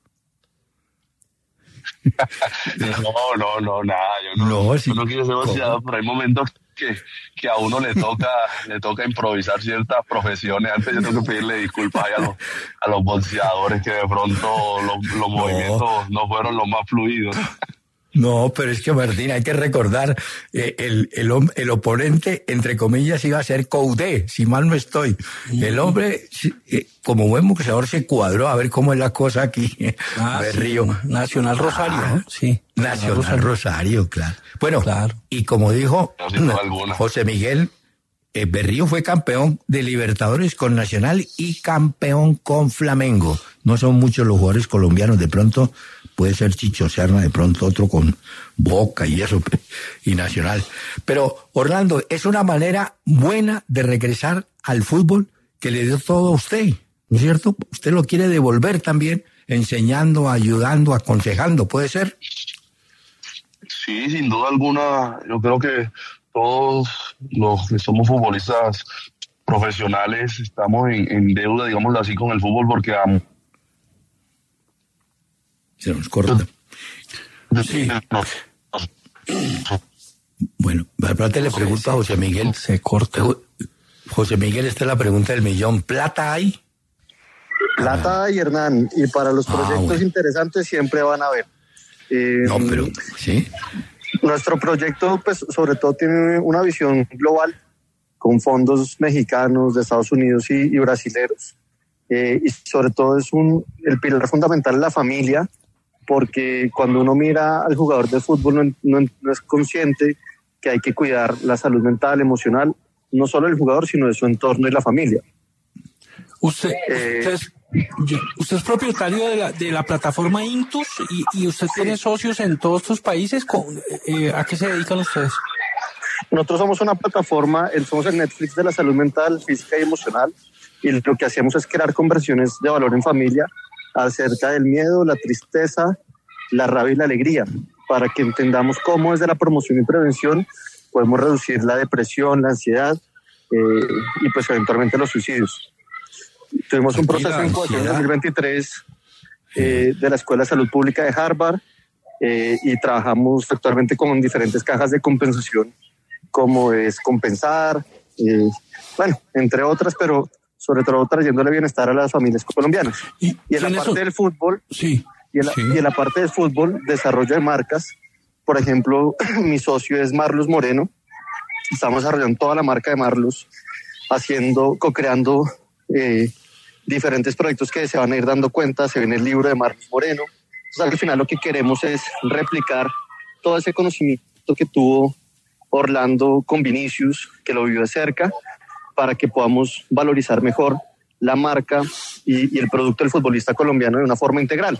no, no, no, nada. Yo no, no, sí. yo no quiero ser boxeador, ¿cómo? Pero hay momentos que, que a uno le toca le toca improvisar ciertas profesiones. Antes yo tengo que pedirle disculpas a los, a los boxeadores que de pronto los, los no. movimientos no fueron los más fluidos. No, pero es que Martín, hay que recordar, eh, el, el, el oponente, entre comillas, iba a ser Coudet, si mal no estoy. Mm. El hombre, eh, como buen boxeador, se cuadró a ver cómo es la cosa aquí. Ah, Berrío. Sí. Nacional Rosario, ah, ¿no? Sí. Nacional Rosario. Rosario, claro. Bueno, claro. Y como dijo no, José Miguel, eh, Berrío fue campeón de Libertadores con Nacional y campeón con Flamengo. No son muchos los jugadores colombianos, de pronto puede ser Chicho Serna, de pronto otro con Boca y eso, y Nacional. Pero, Orlando, es una manera buena de regresar al fútbol que le dio todo a usted, ¿no es cierto? Usted lo quiere devolver también, enseñando, ayudando, aconsejando, ¿puede ser? Sí, sin duda alguna. Yo creo que todos los que somos futbolistas profesionales estamos en, en deuda, digámoslo así, con el fútbol, porque amo. Se nos corta. Sí. Bueno, aparte le pregunto a José Miguel. Se corta. José Miguel, esta es la pregunta del millón. ¿Plata hay? Plata hay, Hernán. Y para los proyectos ah, bueno. interesantes siempre van a haber. Eh, no, pero, ¿sí? Nuestro proyecto, pues, sobre todo tiene una visión global, con fondos mexicanos, de Estados Unidos y, y brasileños. Eh, y sobre todo es un, el pilar fundamental de la familia. porque cuando uno mira al jugador de fútbol no, no, no es consciente que hay que cuidar la salud mental, emocional, no solo del jugador, sino de su entorno y la familia. Usted, Eh, usted, es, usted es propietario de la, de la plataforma Intus y, y usted sí. tiene socios en todos estos países. Con, eh, ¿A qué se dedican ustedes? Nosotros somos una plataforma, somos el Netflix de la salud mental, física y emocional, y lo que hacemos es crear conversiones de valor en familia acerca del miedo, la tristeza, la rabia y la alegría, para que entendamos cómo desde la promoción y prevención podemos reducir la depresión, la ansiedad eh, y pues eventualmente los suicidios. Tuvimos un proceso de incubación en dos mil veintitrés eh, de la Escuela de Salud Pública de Harvard eh, y trabajamos actualmente con diferentes cajas de compensación, como es Compensar, eh, bueno, entre otras, pero sobre todo trayéndole bienestar a las familias colombianas. Y, y en la parte eso? del fútbol, sí, y, en la, sí. y en la parte del fútbol, desarrollo de marcas. Por ejemplo, mi socio es Marlos Moreno. Estamos desarrollando toda la marca de Marlos, haciendo, co-creando eh, diferentes proyectos que se van a ir dando cuenta. Se viene el libro de Marlos Moreno. Entonces, al final lo que queremos es replicar todo ese conocimiento que tuvo Orlando con Vinicius, que lo vivió de cerca, para que podamos valorizar mejor la marca y, y el producto del futbolista colombiano de una forma integral.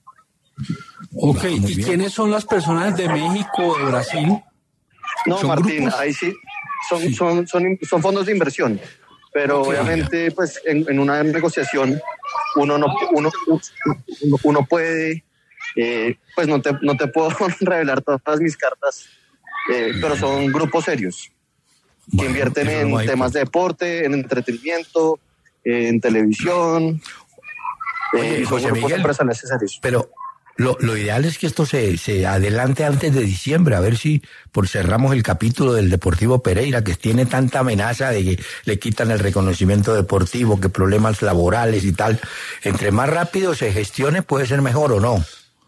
Ok, ¿y quiénes son las personas de México, de Brasil? No, Martín, grupos? ahí sí son, sí. Son, son, son fondos de inversión, pero okay, obviamente ya. pues en, en una negociación uno no uno, uno, uno puede, eh, pues no te, no te puedo revelar todas mis cartas, eh, pero son grupos serios. Bueno, que invierten en no temas de deporte, en entretenimiento, en televisión. Oye, eh, José Miguel, pero lo, lo ideal es que esto se, se adelante antes de diciembre, a ver si por cerramos el capítulo del Deportivo Pereira, que tiene tanta amenaza de que le quitan el reconocimiento deportivo, que problemas laborales y tal. Entre más rápido se gestione, puede ser mejor, ¿o no?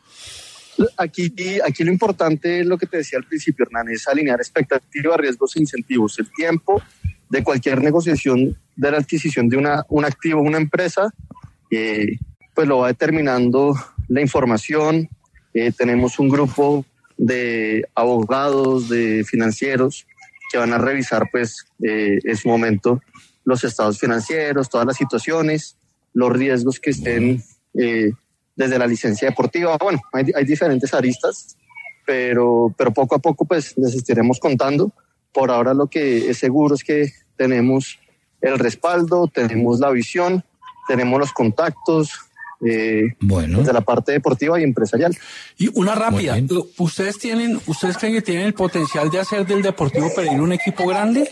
Aquí, aquí lo importante es lo que te decía al principio, Hernán, es alinear expectativas, riesgos e incentivos. El tiempo de cualquier negociación de la adquisición de una, un activo, una empresa, eh, pues lo va determinando la información. Eh, tenemos un grupo de abogados, de financieros, que van a revisar pues eh, en su momento los estados financieros, todas las situaciones, los riesgos que estén eh, desde la licencia deportiva. Bueno, hay, hay diferentes aristas, pero, pero poco a poco pues les estaremos contando. Por ahora lo que es seguro es que tenemos el respaldo, tenemos la visión, tenemos los contactos eh, bueno. desde la parte deportiva y empresarial. Y una rápida, ¿ustedes tienen, ustedes creen que tienen el potencial de hacer del Deportivo Pereira un equipo grande?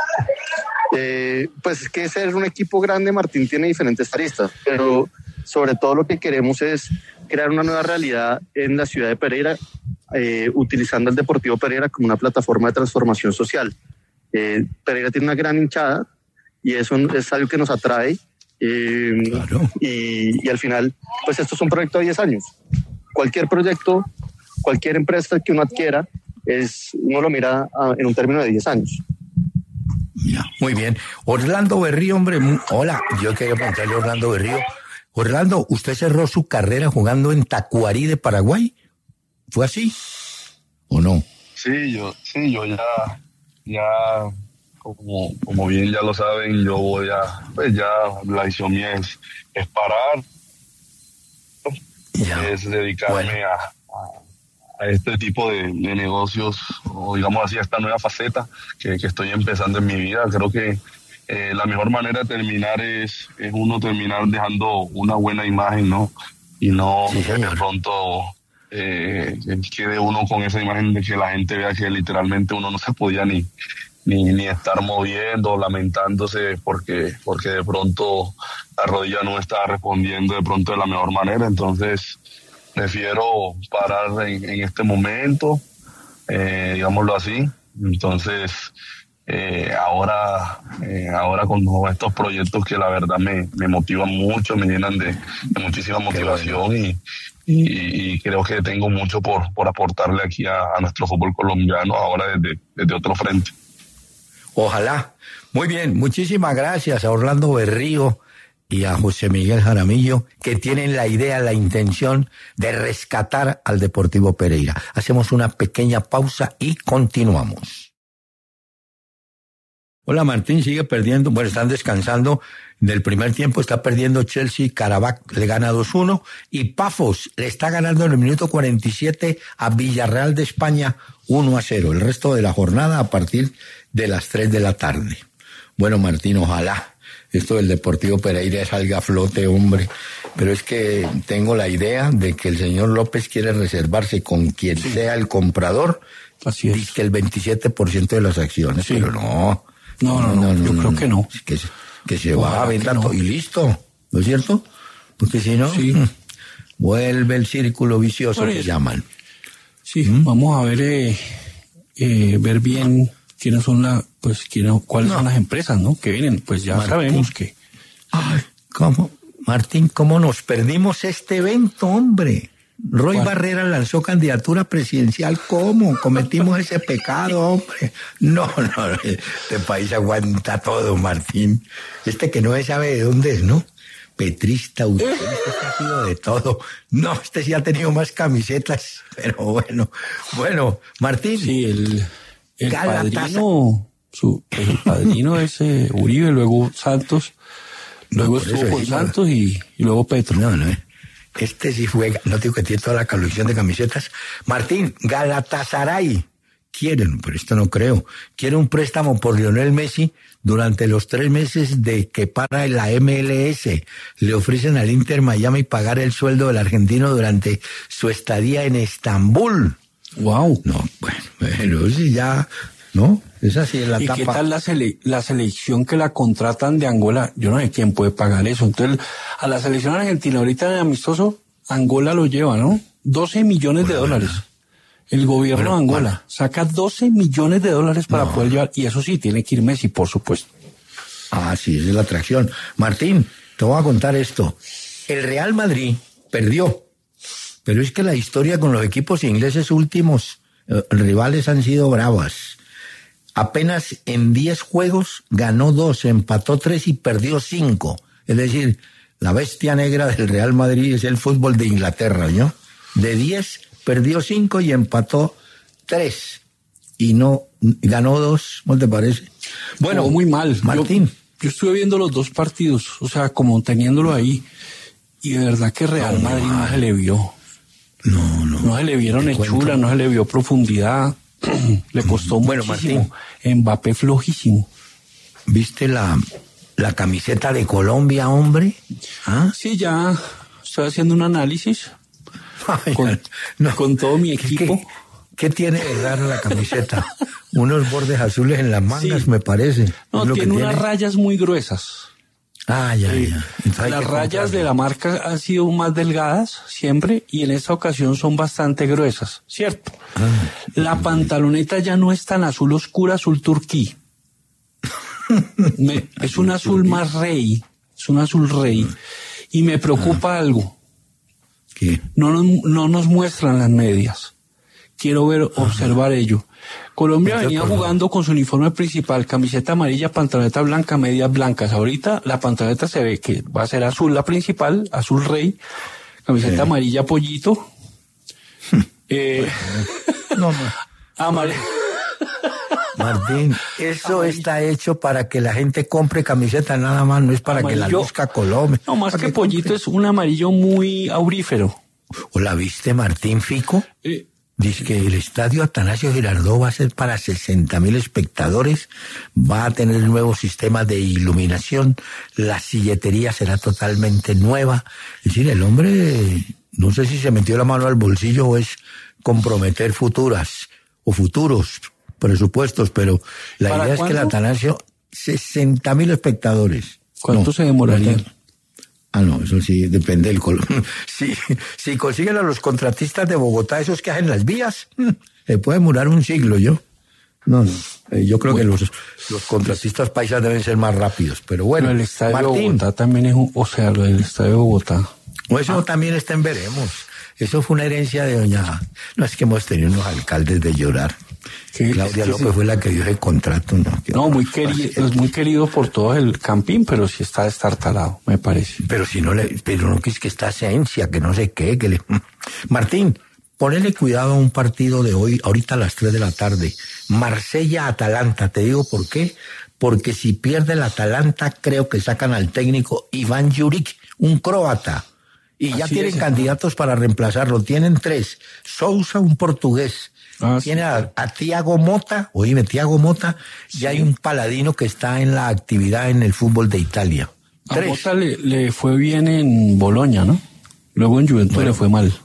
Eh, pues es que ser un equipo grande, Martín, tiene diferentes aristas, pero sobre todo lo que queremos es crear una nueva realidad en la ciudad de Pereira, eh, utilizando el Deportivo Pereira como una plataforma de transformación social. Eh, Pereira tiene una gran hinchada y eso es algo que nos atrae. Eh, claro. y, y al final, pues esto es un proyecto de diez años. Cualquier proyecto, cualquier empresa que uno adquiera, es, uno lo mira a, en un término de diez años. Ya, muy bien. Orlando Berrío, hombre, muy, hola, yo quería preguntarle a Orlando Berrío. Orlando, ¿usted cerró su carrera jugando en Tacuarí de Paraguay? ¿Fue así o no? Sí, yo, sí, yo ya, ya, como, como bien ya lo saben, yo voy a, pues ya la decisión mía es, es parar, ya. es dedicarme bueno. a, a, a este tipo de, de negocios, o digamos así, a esta nueva faceta que, que estoy empezando en mi vida. Creo que Eh, la mejor manera de terminar es, es uno terminar dejando una buena imagen, ¿no? Y no sí, de pronto eh, quede uno con esa imagen de que la gente vea que literalmente uno no se podía ni, ni, ni estar moviendo, lamentándose porque, porque de pronto la rodilla no estaba respondiendo de pronto de la mejor manera. Entonces prefiero parar en, en este momento, eh, digámoslo así. Entonces Eh, ahora eh, ahora con estos proyectos que la verdad me, me motivan mucho, me llenan de, de muchísima motivación bueno. y, y, y creo que tengo mucho por, por aportarle aquí a, a nuestro fútbol colombiano ahora desde, desde otro frente. Ojalá. Muy bien, muchísimas gracias a Orlando Berrío, y a José Miguel Jaramillo, que tienen la idea, la intención de rescatar al Deportivo Pereira. Hacemos una pequeña pausa y continuamos. Hola, Martín, sigue perdiendo, bueno, están descansando del primer tiempo, está perdiendo Chelsea, Karabakh le gana dos uno, y Pafos le está ganando en el minuto cuarenta y siete a Villarreal de España uno a cero. El resto de la jornada a partir de las tres de la tarde. Bueno, Martín, ojalá esto del Deportivo Pereira salga a flote, hombre, pero es que tengo la idea de que el señor López quiere reservarse con quien sí. sea el comprador, así es, dice que el veintisiete por ciento de las acciones, sí. pero no. No, no, no, no, no yo no, creo no. que no. Que, que se va a vender no. y listo, ¿no es cierto? Porque si no, sí. mmm, vuelve el círculo vicioso que llaman. Sí, ¿Mm? vamos a ver, eh, eh, ver bien quiénes son la, pues, quiénes, cuáles no. son las empresas, ¿no? Que vienen, pues ya Martín. sabemos que. Ay, ¿cómo? Martín, ¿cómo nos perdimos este evento, hombre? Roy ¿Cuál? Barrera lanzó candidatura presidencial. ¿Cómo? Cometimos ese pecado, hombre. No, no, este país aguanta todo, Martín. Este que no sabe de dónde es, ¿no? Petrista, utilista, este ha sido de todo. No, este sí ha tenido más camisetas, pero bueno. Bueno, Martín. Sí, el, el padrino, su, el padrino es eh, Uribe, luego Santos, luego no, estuvo con Santos y, y luego Petro. No, no, este sí juega, no digo que tiene toda la colección de camisetas. Martín, Galatasaray quieren, pero esto no creo, quiere un préstamo por Lionel Messi durante los tres meses de que para la M L S. Le ofrecen al Inter Miami pagar el sueldo del argentino durante su estadía en Estambul. Wow. No, bueno, bueno, sí ya, ¿no? Es así en la ¿Y etapa. qué tal la, sele- la selección que la contratan de Angola? Yo no sé quién puede pagar eso. Entonces, a la selección argentina ahorita en amistoso, Angola lo lleva, ¿no? doce millones bueno, de dólares. Bueno. El gobierno bueno, de Angola bueno. saca doce millones de dólares para no. poder llevar, y eso sí, tiene que ir Messi, por supuesto. Ah, sí, esa es la atracción. Martín, te voy a contar esto. El Real Madrid perdió, pero es que la historia con los equipos ingleses últimos eh, rivales han sido bravas. Apenas en diez juegos ganó dos, empató tres y perdió cinco. Es decir, la bestia negra del Real Madrid es el fútbol de Inglaterra, ¿no? De diez perdió cinco y empató tres. Y no, ganó dos, ¿no te parece? Bueno, oh, muy mal. Martín. Yo, yo estuve viendo los dos partidos, o sea, como teniéndolo ahí, y de verdad que Real no, Madrid no, no se le vio. No, no. No se le vieron hechura, no se le vio profundidad. Le costó bueno, muchísimo. Martín, Mbappé flojísimo. ¿Viste la, la camiseta de Colombia, hombre? ¿Ah? Sí, ya estoy haciendo un análisis. Ay, con, no, con todo mi equipo. ¿Qué, qué tiene de raro la camiseta? Unos bordes azules en las mangas, sí. me parece. No, ¿Es lo tiene que unas tiene? rayas muy gruesas. Ah, ya, eh, ya. Entonces, las rayas de la marca han sido más delgadas siempre y en esta ocasión son bastante gruesas, ¿cierto? Ah, la pantaloneta ya no es tan azul oscura, azul turquí. me, es un azul más rey, es un azul rey. Y me preocupa ah. algo. ¿Qué? No nos, no nos muestran las medias. Quiero ver, observar Ajá. ello. Colombia Entonces, venía jugando con su uniforme principal, camiseta amarilla, pantaloneta blanca, medias blancas. Ahorita la pantaloneta se ve que va a ser azul la principal, azul rey, camiseta sí. amarilla pollito. eh, no, no. Amarilla. Martín, eso Amarillo. Está hecho para que la gente compre camiseta nada más, no es para amarillo. Que la luzca Colombia. No, más para que, que pollito compre. Es un amarillo muy aurífero. ¿O la viste, Martín Fico? Eh, Dice que el estadio Atanasio Girardot va a ser para sesenta mil espectadores, va a tener nuevo sistema de iluminación, la silletería será totalmente nueva. Es decir, el hombre, no sé si se metió la mano al bolsillo o es comprometer futuras o futuros presupuestos, pero la idea es que el Atanasio, sesenta mil espectadores. ¿Cuánto no, se demoraría? Ah, no, eso sí, depende del color. Si, si consiguen a los contratistas de Bogotá, esos que hacen las vías, se puede demorar un siglo, ¿yo? No, no. Eh, yo creo bueno. que los, los contratistas paisas deben ser más rápidos, pero bueno. Pero el estadio Martín, de Bogotá también es un, o sea, lo del estadio de Bogotá. O eso ah. también está en veremos. Eso fue una herencia de doña... No, es que hemos tenido unos alcaldes de llorar. Que, Claudia que López sí. fue la que dio el contrato. No, No, muy querido, es muy querido por todo el campín, pero sí está destartalado, me parece. Pero si no le, pero no que es que está esencia, que no sé qué, que le... Martín, ponele cuidado a un partido de hoy, ahorita a las tres de la tarde. Marsella-Atalanta, te digo por qué. Porque si pierde el Atalanta, creo que sacan al técnico Iván Juric, un croata. Y ya Así tienen es. candidatos para reemplazarlo. Tienen tres. Sousa, un portugués. Ah, Tiene sí. a, a Thiago Motta, oíme, Thiago Motta, y hay un paladino que está en la actividad en el fútbol de Italia. A Tres. Motta le, le fue bien en Boloña, ¿no? Luego en Juventud Bueno. le fue mal.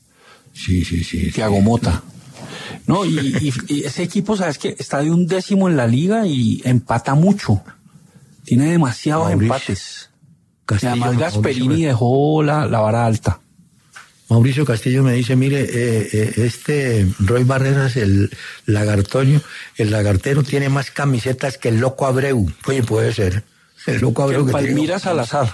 Sí, sí, sí. Thiago Motta. No, y, y, y ese equipo, ¿sabes qué? Está de un décimo en la liga y empata mucho. Tiene demasiados Mauricio empates. Y Castillo, además Gasperini Mauricio, dejó la, la vara alta. Mauricio Castillo me dice, mire, eh, eh, este Roy Barreras, el lagartoño, el lagartero tiene más camisetas que el Loco Abreu. Oye, puede ser. El Loco Que Abreu que Palmira tiene- Salazar.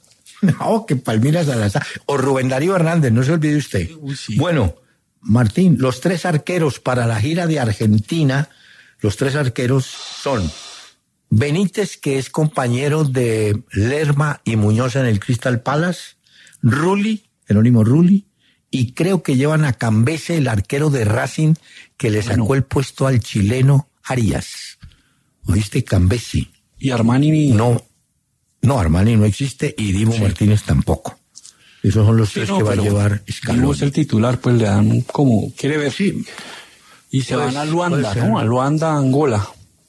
No, que Palmira Salazar. O Rubén Darío Hernández, no se olvide usted. Uy, sí. Bueno, Martín, los tres arqueros para la gira de Argentina, los tres arqueros son Benítez, que es compañero de Lerma y Muñoz en el Crystal Palace, Rulli, Jerónimo Rulli, y creo que llevan a Cambese, el arquero de Racing, que le sacó Bueno. el puesto al chileno Arias. ¿Oíste? Cambesi. Y Armani. No, no, Armani no existe y Divo Sí. Martínez tampoco. Esos son los Sí, tres no, que va a pero llevar Divo Scaloni. es el titular, pues le dan como, quiere ver. Sí. Y se Pues, van a Luanda, puede ser. ¿no? A Luanda, Angola.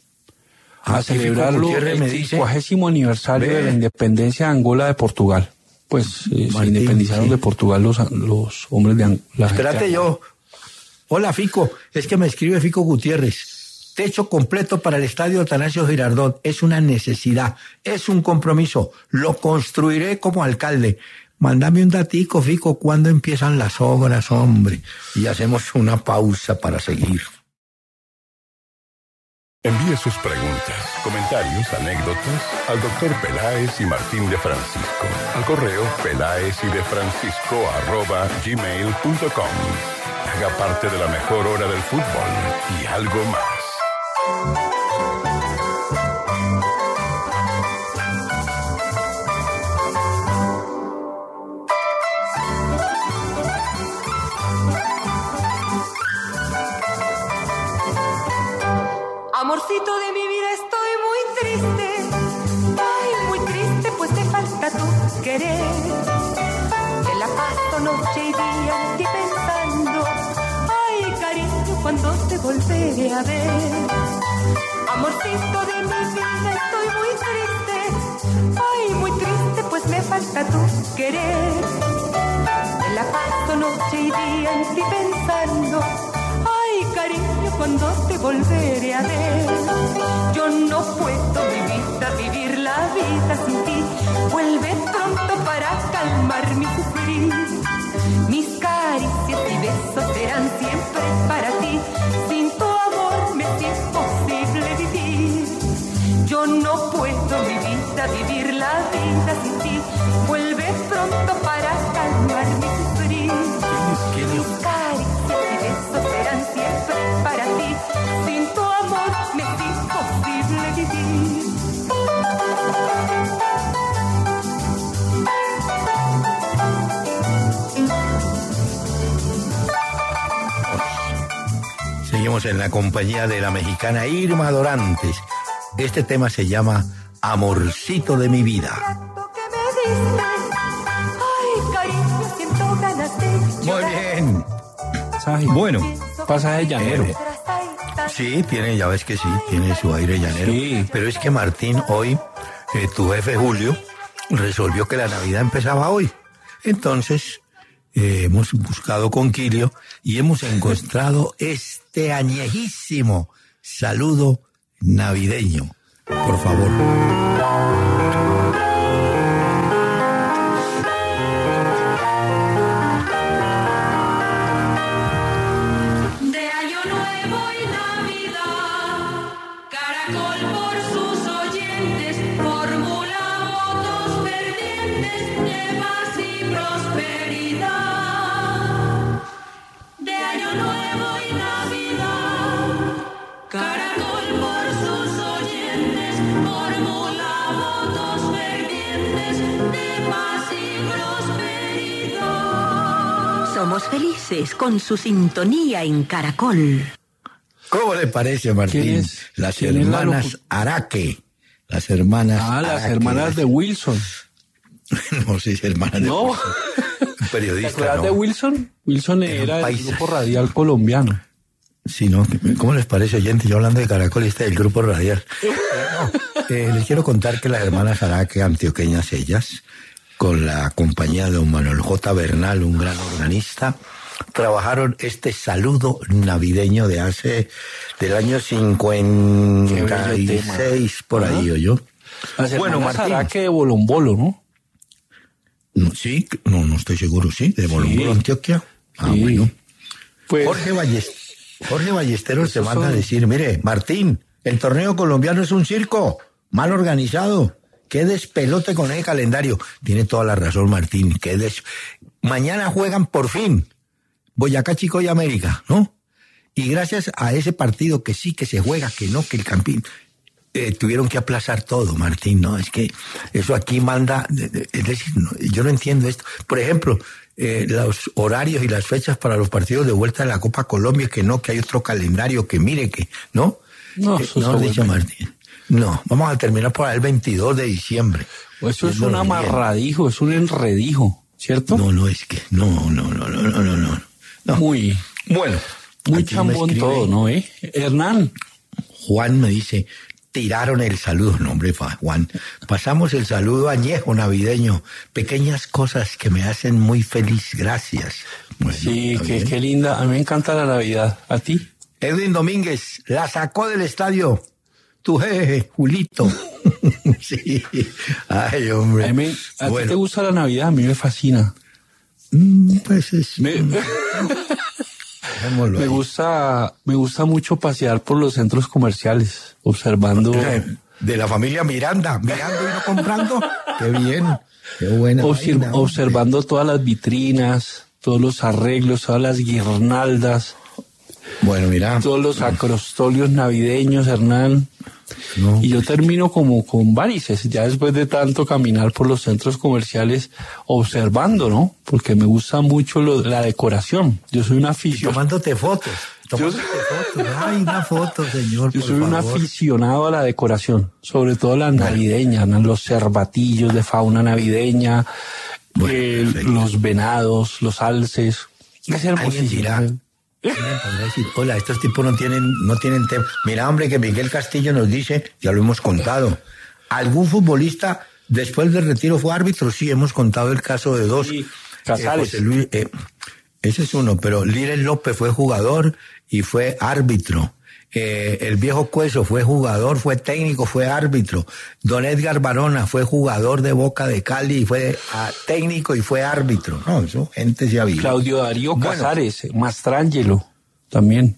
Ah, A sí, Fico celebrar lo- Gutiérrez el me dice- cincuagésimo aniversario Ve. de la independencia de Angola de Portugal. Pues eh, se Martín, independizaron sí. de Portugal los, los hombres de Angola. Espérate yo. Hola, Fico. Es que me escribe Fico Gutiérrez. Techo completo para el estadio Atanasio Girardot. Es una necesidad. Es un compromiso. Lo construiré como alcalde. Mándame un datico, Fico, ¿cuándo empiezan las obras, hombre? Y hacemos una pausa para seguir. Envíe sus preguntas, comentarios, anécdotas al doctor Peláez y Martín de Francisco al correo peláez y de francisco arroba gmail punto com. Haga parte de la mejor hora del fútbol y algo más. Amorcito de mi vida, estoy muy triste. Ay, muy triste, pues te falta tu querer. Me la paso noche y día en ti pensando. Ay, cariño, cuando te volveré a ver. Amorcito de mi vida, estoy muy triste. Ay, muy triste, pues me falta tu querer. Me la paso noche y día en ti pensando. Ay, cariño, cuando te volveré a ver. Yo no puedo, mi vida, vivir la vida sin ti. Vuelve pronto para calmar mi sufrir. Mis caricias y besos serán siempre para ti. Sin tu amor me es imposible vivir. Yo no puedo, mi vida, vivir la vida sin ti. Vuelve pronto para calmar mi sufrir. Mis caricias y besos serán siempre para ti. Sin tu amor me es imposible vivir. Seguimos en la compañía de la mexicana Irma Dorantes. Este tema se llama Amorcito de mi vida. Trato que me diste. Ay, cariño, siento ganas de Muy llorar. bien. Pasaje. Bueno, Pasaje llanero. Eh, sí, tiene, ya ves que sí, tiene su aire llanero. Sí. Pero es que Martín, hoy, eh, tu jefe Julio, resolvió que la Navidad empezaba hoy. Entonces, eh, hemos buscado con Quilio y hemos encontrado este añejísimo saludo navideño. Por favor. De Año Nuevo y Navidad, Caracol por sus oyentes formula votos fervientes de paz y prosperidad. De Año Nuevo y Navidad, Somos felices con su sintonía en Caracol. ¿Cómo le parece, Martín? Las hermanas Araque. Las hermanas Ah, las Araque. hermanas de Wilson. No sé si hermanas de No. Wilson. Un periodista, ¿Te acuerdas ¿no? de Wilson? Wilson Era un era del paisa. grupo radial colombiano. Sí, ¿no? ¿Cómo les parece, oyente? Yo hablando de Caracol, este del grupo radial. No, eh, les quiero contar que las hermanas Araque, antioqueñas ellas, con la compañía de don Manuel J. Bernal, un gran organista, trabajaron este saludo navideño de hace, del año cincuenta y seis, por ahí, Ajá. oyó. Las Bueno, hermanas Martín. Araque de Bolombolo, ¿no? No, sí, no, no estoy seguro, sí, de Bolombolo, Antioquia. Ah, Sí. bueno. Pues, Jorge Ballesteros, Jorge Ballesteros te Esos manda a son- decir, mire, Martín, el torneo colombiano es un circo, mal organizado. Qué despelote con el calendario. Tiene toda la razón, Martín. Qué des... Mañana juegan por fin Boyacá Chico y América, ¿no? Y gracias a ese partido que sí que se juega, que no, que el Campín, eh, tuvieron que aplazar todo, Martín, ¿no? Es que eso aquí manda, es decir, no, yo no entiendo esto. Por ejemplo, eh, los horarios y las fechas para los partidos de vuelta de la Copa Colombia, que no, que hay otro calendario, que mire que, ¿no? No, Eh, eso no, se dicho vuelve- Martín. No, vamos a terminar por ahí el veintidós de diciembre. Pues eso es Viéndolo un bien. amarradijo, es un enredijo, ¿cierto? No, no, es que, no, no, no, no, no, no, no. no. Muy, Bueno, muy aquí me chambón escribe todo, ¿no, eh? Hernán, Juan me dice, tiraron el saludo. No, hombre, fa- Juan, pasamos el saludo añejo navideño. Pequeñas cosas que me hacen muy feliz, gracias. Bueno, sí, está qué, bien. qué linda, a mí me encanta la Navidad, ¿a ti? Edwin Domínguez, la sacó del estadio. Tu jeje, Julito. Sí. Ay, A, hombre. mí, ¿a ti Bueno, te gusta la Navidad? A mí me fascina. mm, pues es... Me, dejémoslo me ahí. gusta, me gusta mucho pasear por los centros comerciales, observando, De la familia Miranda, mirando y no comprando. Qué bien, qué buena. obsir- vaina, hombre. observando todas las vitrinas, todos los arreglos, todas las guirnaldas, Bueno, mira. todos los acrostolios navideños, Hernán. No, Y yo termino como con varices, ya después de tanto caminar por los centros comerciales, observando, ¿no? Porque me gusta mucho lo- la decoración. Yo soy un aficionado. tomándote fotos. Tomándote fotos. Ay, una foto, señor. Yo por soy un favor. aficionado a la decoración, sobre todo las navideñas, ¿no? Los cervatillos de fauna navideña, Bueno, eh, perfecto. los venados, los alces. Es Alguien hermosísimo. dirá, alguien podrá decir, hola, estos tipos no tienen, no tienen tema. Mira, hombre, que Miguel Castillo nos dice, ya lo hemos contado, ¿algún futbolista después del retiro fue árbitro? Sí, hemos contado el caso de dos. Sí, Casares. Eh, José Luis, eh, ese es uno, pero Liren López fue jugador y fue árbitro. Eh, el viejo Cueso fue jugador, fue técnico, fue árbitro. Don Edgar Barona fue jugador de Boca de Cali y fue ah, técnico y fue árbitro. No, eso, gente se ha visto. Claudio Darío Bueno. Casares, Mastrangelo, también.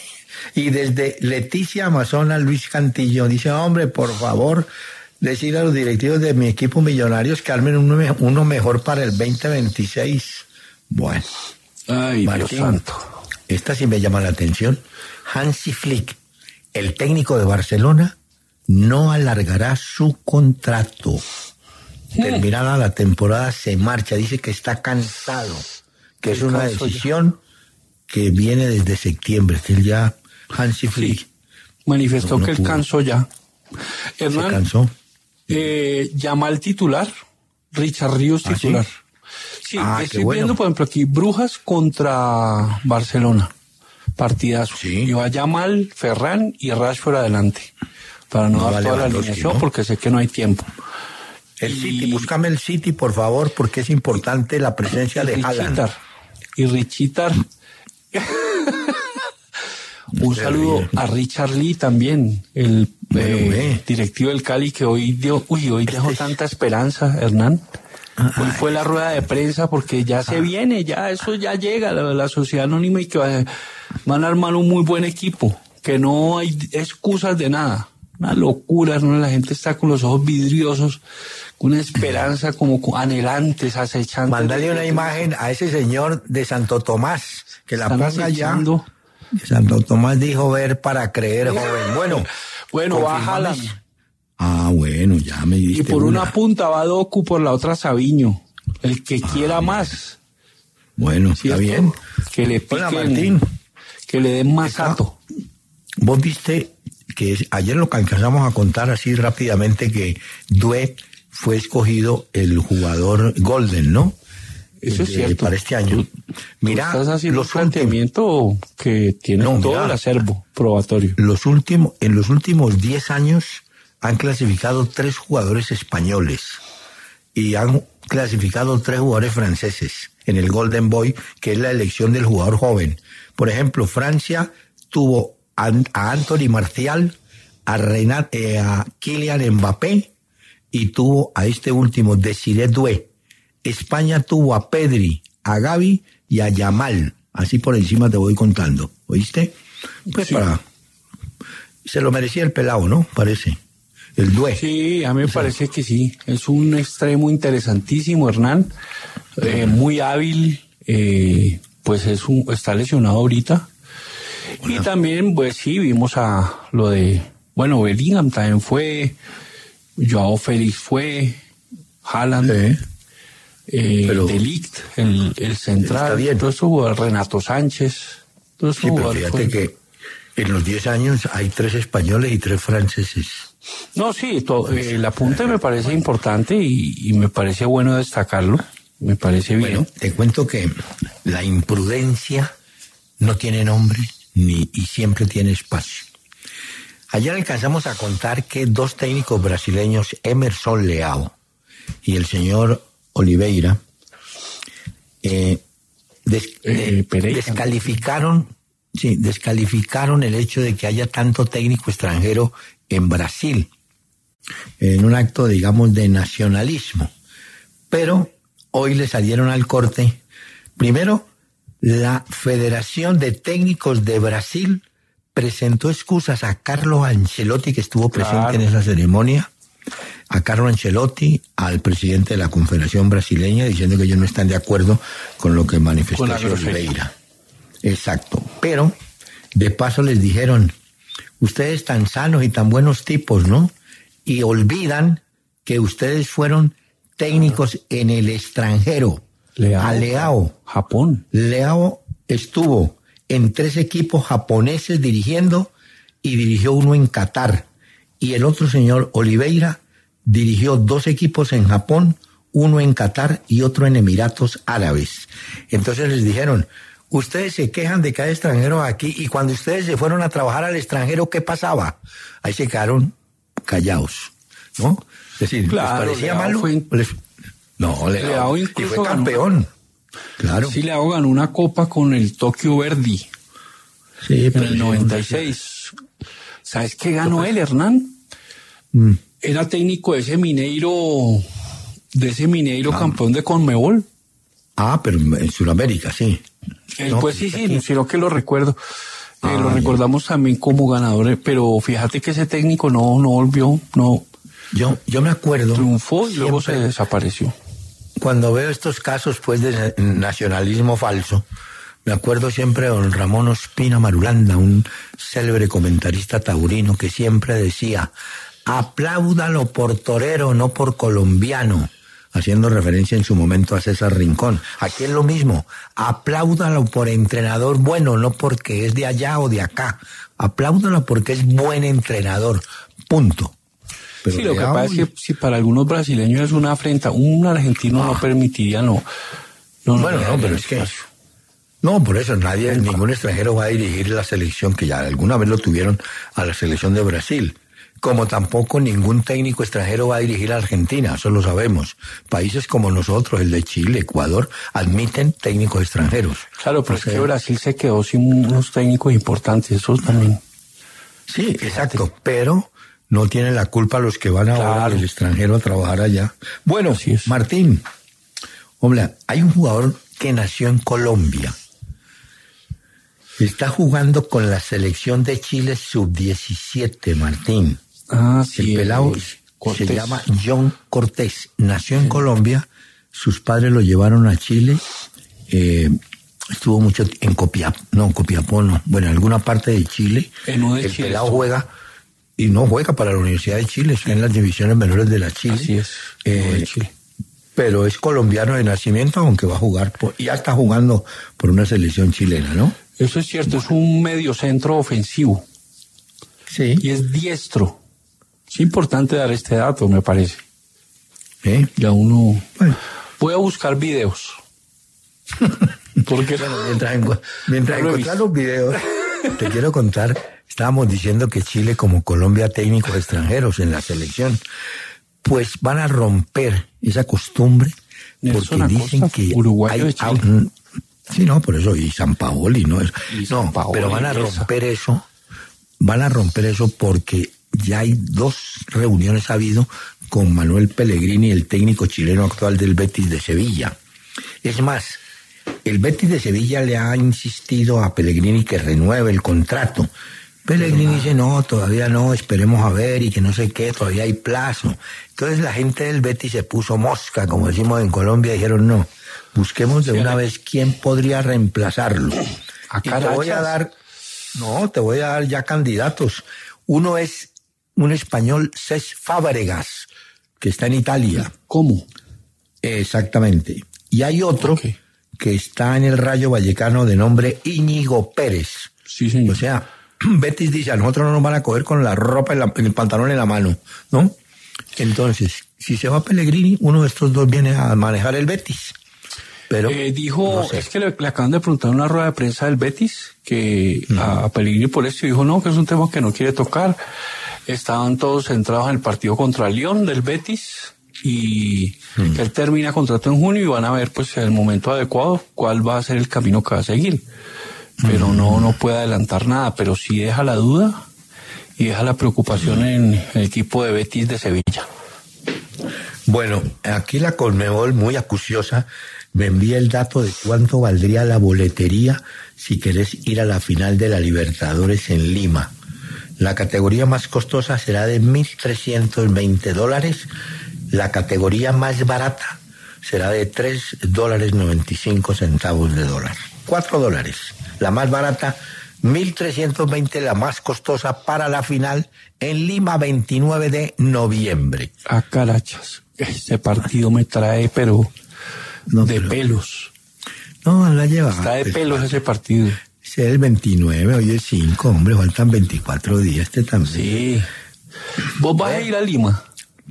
Y desde Leticia Amazona, Luis Cantillo dice, hombre, por favor, decir a los directivos de mi equipo Millonarios que armen uno, me- uno mejor para el veinte veintiséis. Bueno, Ay, Martín, Dios santo. esta sí me llama la atención. Hansi Flick, el técnico de Barcelona, no alargará su contrato. Terminada la temporada, se marcha. Dice que está cansado, que es una Descanso ya. decisión que viene desde septiembre, que él ya, Hansi Flick, Sí. Manifestó No, no que él pudo. cansó ya. se Hernán, cansó. eh, llama al titular, Richard Ríos ¿Ah, sí? titular. Sí, Ah, qué estoy bueno. viendo, por ejemplo, aquí Brujas contra Barcelona. Partidazo. Sí. Y va Yamal, Ferran y Rashford adelante. Para no, No dar va toda la Lewandowski, alineación ¿no? porque sé que no hay tiempo. El Y- City, búscame el City, por favor, porque es importante la presencia de Haaland. Richitar. Y Richitar. Un Se saludo ríe. a Richard Lee también, el Bueno, eh, ve. directivo del Cali que hoy dio, uy, hoy dejó Este es- tanta esperanza, Hernán. Hoy Ay. fue la rueda de prensa porque ya se viene, ya eso ya llega, la, la sociedad anónima y que va- van a armar un muy buen equipo, que no hay excusas de nada. Una locura, ¿no? La gente está con los ojos vidriosos, con una esperanza como con- anhelantes, acechantes. Mándale una imagen a ese señor de Santo Tomás, que la Están ponga ya. acechando. Santo Tomás dijo ver para creer, joven. Bueno, Bueno, va confirmame. Haaland. Ah, bueno, ya me diste Y por una una. punta va Doku, por la otra Sabiño. El que quiera más. Bueno, ¿cierto? está bien. Que le piquen, Hola, Martín. que le den más sato. Vos viste que es- ayer lo que alcanzamos a contar así rápidamente que Due fue escogido el jugador Golden, ¿no? Eso es De- cierto. Para este año. Mira, Estás haciendo un los últimos, planteamiento que tiene No, todo mira. el acervo probatorio. los últimos, en los últimos diez años han clasificado tres jugadores españoles y han clasificado tres jugadores franceses en el Golden Boy, que es la elección del jugador joven. Por ejemplo, Francia tuvo a, a Anthony Martial, a, Renat, eh, a Kylian Mbappé y tuvo a este último, Desiré Doué. España tuvo a Pedri, a Gavi y a Yamal. Así por encima te voy contando. ¿Oíste? Pues Sí. para... Se lo merecía el pelado, ¿no? Parece. El Doué. Sí, a mí me parece que sí. Es un extremo interesantísimo, Hernán. Eh, muy hábil. eh, pues es un, está lesionado ahorita. Y también, pues sí, vimos a lo de... Bueno, Bellingham también fue. Joao Félix fue. Haaland. Sí. Eh, Pero- De Ligt, el, el central. Está bien. Todo eso, jugador, Renato Sánchez. Todo eso, Sí, pero jugador, fíjate fue- que en los diez años hay tres españoles y tres franceses. No, sí, to- eh, el apunte me parece importante y, y me parece bueno destacarlo. Me parece bien. Bueno, te cuento que la imprudencia no tiene nombre ni y siempre tiene espacio. Ayer alcanzamos a contar que dos técnicos brasileños, Emerson Leao y el señor Oliveira, eh, des- Eh, de- Pereira. descalificaron, sí, descalificaron el hecho de que haya tanto técnico extranjero en Brasil, en un acto, digamos, de nacionalismo. Pero hoy le salieron al corte. Primero, la Federación de Técnicos de Brasil presentó excusas a Carlo Ancelotti, que estuvo presente Claro. en esa ceremonia, a Carlo Ancelotti, al presidente de la Confederación Brasileña, diciendo que ellos no están de acuerdo con lo que manifestó Con la ese grosería. Oliveira. Exacto. Pero, de paso les dijeron, ustedes tan sanos y tan buenos tipos, ¿no? Y olvidan que ustedes fueron técnicos en el extranjero. Leao. A Leao. Japón. Leao estuvo en tres equipos japoneses dirigiendo y dirigió uno en Qatar. Y el otro señor, Oliveira, dirigió dos equipos en Japón, uno en Qatar y otro en Emiratos Árabes. Entonces les dijeron, ustedes se quejan de que hay extranjeros aquí y cuando ustedes se fueron a trabajar al extranjero, ¿qué pasaba? Ahí se quedaron callados, ¿no? Es decir, Claro, ¿les parecía Leao malo? fue in- Les- No, Leao, Leao y incluso fue ganó- campeón. Claro. Sí, Leao ganó una copa con el Tokyo Verdy Sí, en pero el noventa y seis. ¿Sabes qué ganó él, Hernán? Mm. Era técnico de ese Mineiro, de ese Mineiro Ah. campeón de Conmebol. Ah, pero en Sudamérica, sí. Eh, No, pues sí, pues sí, aquí- sino que lo recuerdo. Eh, Ah, lo ya. recordamos también como ganador, eh, pero fíjate que ese técnico no, no volvió, no Yo, yo me acuerdo. triunfó y luego se siempre, desapareció. Cuando veo estos casos, pues, de nacionalismo falso, me acuerdo siempre de don Ramón Ospina Marulanda, un célebre comentarista taurino que siempre decía, apláudalo por torero, no por colombiano, haciendo referencia en su momento a César Rincón. Aquí es lo mismo, apláudalo por entrenador bueno, no porque es de allá o de acá, apláudalo porque es buen entrenador, punto. Pero Sí, lo que Leao pasa es y- que si para algunos brasileños es una afrenta, un argentino no permitiría, no. no Bueno, le no, daría pero el es que... espacio. No, por eso nadie, ningún extranjero va a dirigir la selección, que ya alguna vez lo tuvieron a la selección de Brasil. Como tampoco ningún técnico extranjero va a dirigir a Argentina, eso lo sabemos. Países como nosotros, el de Chile, Ecuador, admiten técnicos extranjeros. Claro, pero O es sea, que Brasil se quedó sin unos técnicos importantes, eso también. Sí, exacto, pero no tienen la culpa los que van ahora Claro. del extranjero a trabajar allá. Bueno, Así es. Martín, hombre, hay un jugador que nació en Colombia. Está jugando con la selección de Chile sub diecisiete, Martín. Ah, El sí. pelado eh, se Cortés. llama John Cortés. Nació en Colombia, sus padres lo llevaron a Chile, eh, estuvo mucho t- en Copiapó, no, en Copiapó no, bueno, en alguna parte de Chile. En uno de el Chile pelado estuvo. juega, y no juega para la Universidad de Chile, está en las divisiones menores de la Chile. Así es, Eh, uno de Chile. pero es colombiano de nacimiento, aunque va a jugar, por, ya está jugando por una selección chilena, ¿no? Eso es cierto, es un mediocentro ofensivo. Sí. Y es diestro. Es importante dar este dato, me parece. ¿Eh? Ya uno... Bueno. Voy a buscar videos. Porque bueno, mientras, encu mientras encuentras los videos, te quiero contar, estábamos diciendo que Chile, como Colombia, técnicos extranjeros en la selección, pues van a romper esa costumbre, porque Nelson dicen Acosta, que uruguayo hay, de Chile. ah, sí, no, por eso, y San Paoli, no, es, Y no, San Paoli, pero van a esa. romper eso, van a romper eso porque ya hay dos reuniones ha habido con Manuel Pellegrini, el técnico chileno actual del Betis de Sevilla. Es más, el Betis de Sevilla le ha insistido a Pellegrini que renueve el contrato. Pellegrini dice, no, todavía no, esperemos a ver y que no sé qué, todavía hay plazo. Entonces la gente del Betis se puso mosca, como decimos en Colombia, y dijeron, no, busquemos de una vez quién podría reemplazarlo. Y te voy a dar, no, te voy a dar ya candidatos. Uno es un español, Cesc Fábregas, que está en Italia. ¿Cómo? Exactamente. Y hay otro okay. que está en el Rayo Vallecano de nombre Íñigo Pérez. Sí, señor. O sea, Betis dice, a nosotros no nos van a coger con la ropa, en, la, en el pantalón en la mano, ¿no? Entonces, si se va Pellegrini, uno de estos dos viene a manejar el Betis. Pero eh, dijo, no sé. es que le, le acaban de preguntar en una rueda de prensa del Betis, que no. a, a Pellegrini por esto dijo, no, que es un tema que no quiere tocar. Estaban todos centrados en el partido contra el Lyon del Betis y mm. que él termina contrato en junio y van a ver pues en el momento adecuado cuál va a ser el camino que va a seguir. Pero mm. no, no puede adelantar nada, pero sí deja la duda y deja la preocupación mm. en el equipo de Betis de Sevilla. Bueno, aquí la Conmebol, muy acuciosa, me envía el dato de cuánto valdría la boletería si querés ir a la final de la Libertadores en Lima. La categoría más costosa será de mil trescientos veinte dólares. La categoría más barata será de tres dólares noventa y cinco centavos de dólar. cuatro dólares. La más barata, mil trescientos veinte, la más costosa para la final en Lima, veintinueve de noviembre. Ah, carachas. Este partido me trae, pero no, de pero, pelos. No, la lleva. Está de pues, pelos ese partido. Es el veintinueve, hoy es cinco, hombre, faltan veinticuatro días, este también. Sí. ¿Vos vas a ir a Lima?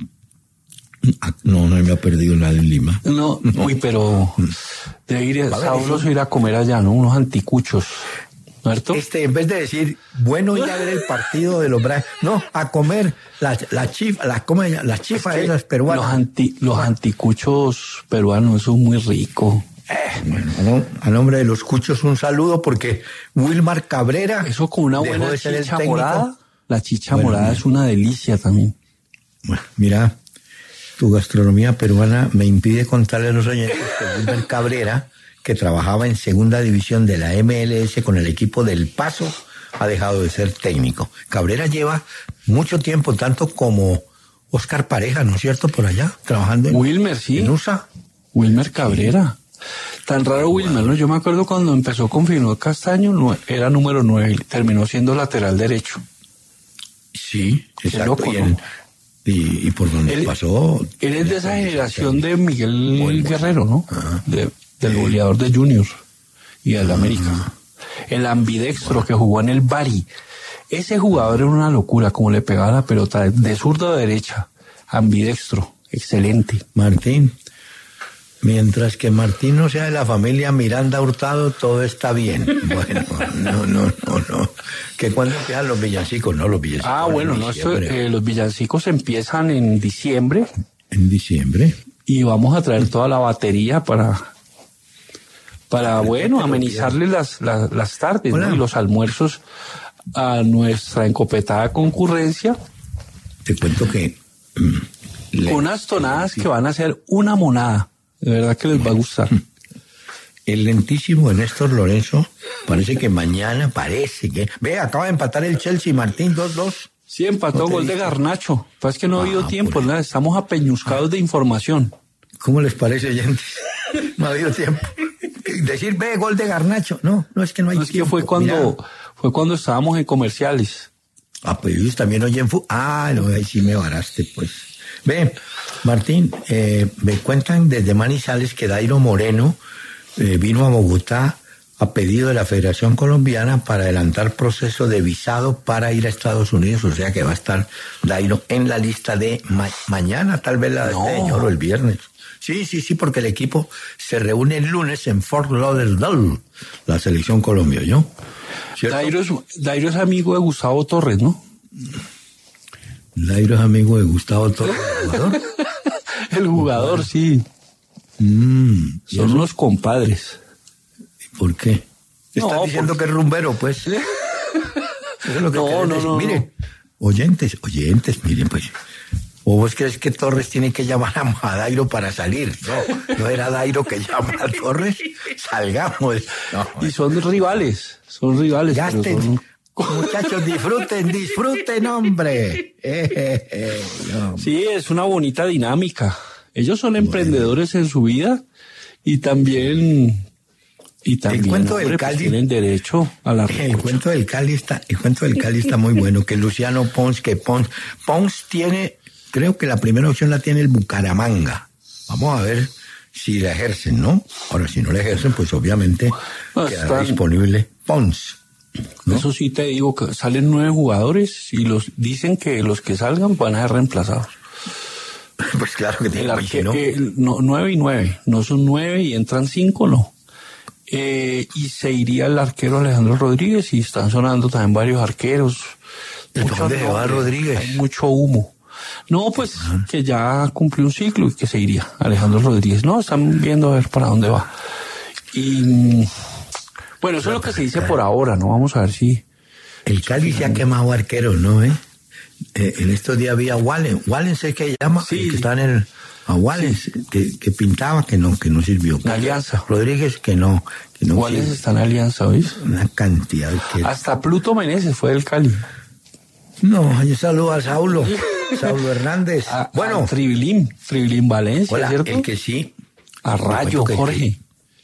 No, no me ha perdido nada en Lima. No, no. Uy, pero debe ir, sabroso ir a comer allá, ¿no? Unos anticuchos, ¿cierto? Este, en vez de decir, bueno, ir a ver el partido de los bra... no, a comer la, la chifa, la, ¿cómo se llama? Las chifas es esas peruanas. Los, anti, los anticuchos peruanos, eso es muy rico. Eh, bueno, no, a nombre de los cuchos un saludo porque Wilmar Cabrera. Eso con una buena de chicha morada. La chicha bueno, morada mira. Es una delicia también. Bueno, mira, tu gastronomía peruana me impide contarle a los oyentes que Wilmar Cabrera, que trabajaba en segunda división de la M L S con el equipo del Paso, ha dejado de ser técnico. Cabrera lleva mucho tiempo, tanto como Oscar Pareja, ¿no es cierto? Por allá, trabajando en, Wilmer, sí. en U S A. Wilmer Cabrera. Sí. Tan raro Wilmer, ¿no? Yo me acuerdo cuando empezó con Firmino Castaño, no, era número nueve, terminó siendo lateral derecho. Sí, exacto. Loco, y, en, y, y por donde él, pasó... Él es de esa generación de Miguel bueno, Guerrero, ¿no? De, del goleador de Junior y del América. El ambidextro que jugó en el Bari. Ese jugador era una locura, como le pegaba la pelota de zurda a derecha. Ambidextro, excelente. Martín... Mientras que Martín no sea de la familia Miranda Hurtado, todo está bien. Bueno, no, no, no, no. Que cuando empiezan los villancicos, no los villancicos. Ah, bueno, no, esto, eh, los villancicos empiezan en diciembre. En diciembre. Y vamos a traer toda la batería para, para bueno, amenizarle las, las, las tardes, ¿no? Y los almuerzos a nuestra encopetada concurrencia. Te cuento que... Con unas tonadas que van a ser una monada. De verdad que les va a gustar. El lentísimo de Néstor Lorenzo parece que mañana parece que... Ve, acaba de empatar el Chelsea, Martín, dos dos. Sí, empató gol de Garnacho. Pues que no ha ah, habido tiempo, ¿no? Estamos apeñuscados ah. de información. ¿Cómo les parece, oyentes? No ha habido tiempo. Decir, ve, gol de Garnacho. No, no es que no hay no, tiempo. Es que fue cuando, fue cuando estábamos en comerciales. Ah, pues ellos también oyen fútbol. Ah, no, ahí sí me varaste, pues. Ve, Martín, eh, me cuentan desde Manizales que Dairo Moreno eh, vino a Bogotá a pedido de la Federación Colombiana para adelantar proceso de visado para ir a Estados Unidos, o sea que va a estar Dairo en la lista de ma- mañana, tal vez la de No. este señor o el viernes. Sí, sí, sí, porque el equipo se reúne el lunes en Fort Lauderdale, la selección Colombia, ¿yo? ¿Cierto? Dairo es, Dairo es amigo de Gustavo Torres, ¿no? Dairo es amigo de Gustavo Torres, ¿el jugador? El jugador, sí. Mm, ¿y Son eso? unos compadres. ¿Por qué? No, Estás diciendo porque- que es rumbero, pues. Eso es lo que No, querés no, decir. no, Miren, oyentes, oyentes, miren, pues. ¿O vos crees que Torres tiene que llamar a, a Dairo para salir? No, no era Dairo que llama a Torres. Salgamos. No, Y son rivales, son rivales. pero gasten. son- Muchachos, disfruten, disfruten, hombre. Eh, eh, eh, no. Sí, es una bonita dinámica. Ellos son emprendedores en su vida y también... Y también, cuento del hombre, pues, Cali- tienen derecho a la El recocha. cuento del Cali está, el cuento del Cali está muy bueno, que Luciano Pons, que Pons, Pons tiene, creo que la primera opción la tiene el Bucaramanga. Vamos a ver si la ejercen, ¿no? Ahora, si no la ejercen, pues obviamente No, quedará están- disponible Pons. ¿no? Eso sí te digo que salen nueve jugadores y los dicen que los que salgan van a ser reemplazados. Pues claro que El tiene arque- que, ¿no? eh, no, nueve y nueve, no son nueve y entran cinco, no. Eh, y se iría el arquero Alejandro Rodríguez y están sonando también varios arqueros. ¿De Muchos dónde se va nombres, Rodríguez? Hay mucho humo. No, pues que ya cumplió un ciclo y que se iría Alejandro Rodríguez. No, están viendo a ver para dónde va. Y mm, bueno, eso es lo que se dice por ahora, ¿no? Vamos a ver si... El Cali se ha quemado arqueros, ¿no? ¿Eh? Eh, en estos días había Wallen, Wallen sé que llama, Sí. el que está en el... A Wallace, que, que pintaba, que no, que no sirvió. La Alianza. Rodríguez, que no, que no ¿Cuáles sirve. están en alianza, oís? Una cantidad que... Hasta Pluto Meneses fue del Cali. No, yo saludo a Saulo, Saulo Hernández. A, bueno, a Tribilín, Tribilín Valencia, hola, ¿cierto? el que sí, A Rayo, cuento que Jorge.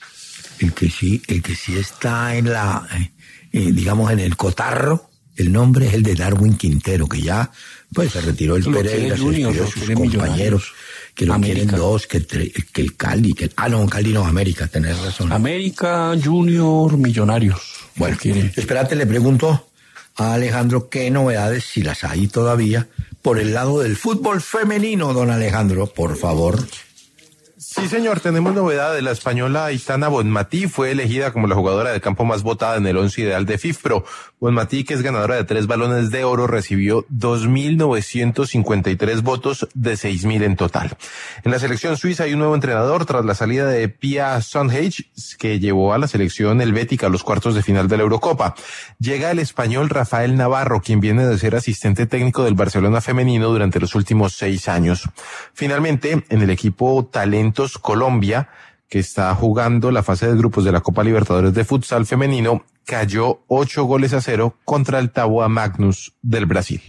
el que sí, el que sí está en la, eh, eh, digamos, en el cotarro, el nombre es el de Darwin Quintero, que ya, pues, se retiró el Lo Pereira, quiere se Junior, despidió lo de sus quiere compañeros, Millonarios. que lo América. quieren dos, que, tre- que el Cali, que, ah, no, Cali no, América, tenés razón. América, Junior, Millonarios. Bueno, Lo quieren. espérate, le pregunto a Alejandro qué novedades, si las hay todavía, por el lado del fútbol femenino, don Alejandro, por favor. Sí, señor, tenemos novedad de la española Aitana Bonmatí, fue elegida como la jugadora de campo más votada en el once ideal de FIFPro. Bonmatí, que es ganadora de tres balones de oro, recibió dos mil novecientos cincuenta y tres votos de seis mil en total. En la selección suiza hay un nuevo entrenador tras la salida de Pia Sundhage, que llevó a la selección helvética a los cuartos de final de la Eurocopa. Llega el español Rafael Navarro, quien viene de ser asistente técnico del Barcelona femenino durante los últimos seis años. Finalmente, en el equipo Talentos Colombia, que está jugando la fase de grupos de la Copa Libertadores de Futsal Femenino, cayó ocho goles a cero contra el Taboa Magnus del Brasil.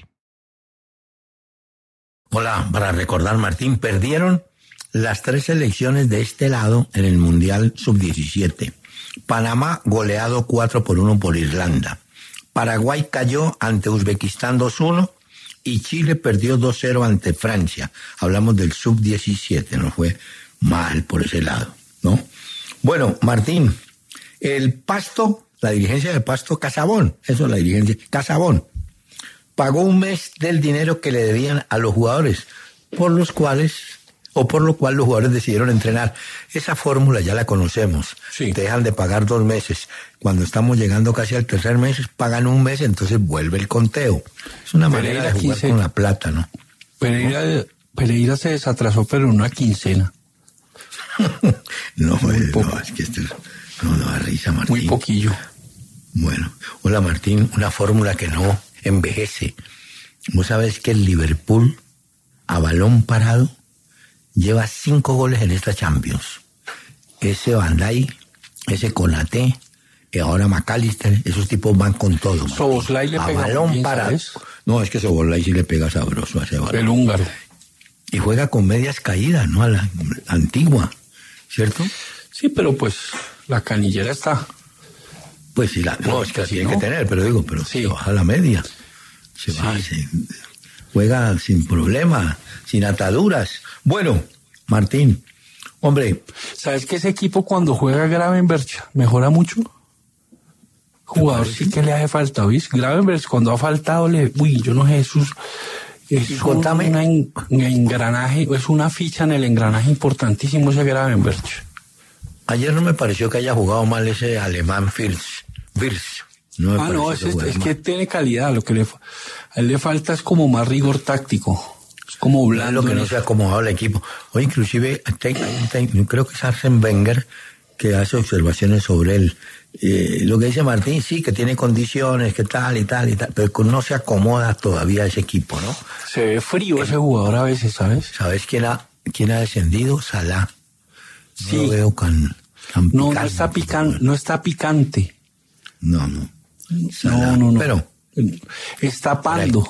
Hola, para recordar, Martín, perdieron las tres selecciones de este lado en el Mundial sub diecisiete. Panamá goleado cuatro por uno por Irlanda. Paraguay cayó ante Uzbekistán dos uno y Chile perdió dos cero ante Francia. Hablamos del sub diecisiete, no fue mal por ese lado, ¿no? Bueno, Martín, el Pasto, la dirigencia del Pasto Casabón, eso es la dirigencia, Casabón, pagó un mes del dinero que le debían a los jugadores, por los cuales, o por lo cual los jugadores decidieron entrenar. Esa fórmula ya la conocemos. Sí. Te dejan de pagar dos meses. Cuando estamos llegando casi al tercer mes, pagan un mes, entonces vuelve el conteo. Es una manera Pereira de jugar quince. con la plata, ¿no? Pereira, Pereira se desatrasó, pero en una quincena. No, eh, poco. no, es que esto es- no, no da risa, Martín. Muy poquillo. Bueno, hola Martín, una fórmula que no envejece. Vos sabés que el Liverpool, a balón parado, lleva cinco goles en esta Champions. Ese Van Dijk, ese Konaté, y ahora McAllister, esos tipos van con todo. Martín. Soboslai le a pega muy balón bien, parado. ¿sabes? No, es que Soboslai sí le pega sabroso a ese balón. El húngaro. Y juega con medias caídas, ¿no? A la antigua, ¿cierto? Sí, pero pues la canillera está. Pues sí, la, no, es que la Sí, tiene ¿no? que tener, pero digo, pero Sí. se baja la media. Se va, se juega sin problema, sin ataduras. Bueno, Martín, hombre. ¿Sabes que ese equipo cuando juega Gravenberch mejora mucho? Jugador sí que le hace falta, ¿oís? Gravenberch cuando ha faltado le... Uy, yo no sé, Jesús... Es un en, un engranaje, es una ficha en el engranaje importantísimo ese Gravenberch. Ayer no me pareció que haya jugado mal ese alemán Fils. Fils. No me ah, no, es, es que tiene calidad. Lo que le, a él le falta es como más rigor táctico. Es como blando. Es lo que no se ha acomodado el equipo. Hoy inclusive, yo creo que es Arsène Wenger que hace observaciones sobre él. Eh, lo que dice Martín, sí, que tiene condiciones, que tal y tal y tal, pero no se acomoda todavía ese equipo, ¿no? Se ve frío ese jugador a veces, ¿sabes? ¿Sabes quién ha, quién ha descendido? Salah. No sí. lo veo tan, tan no, picante. No está, pican, no está picante. No, no. Salah, no, no, no. Pero está Pando.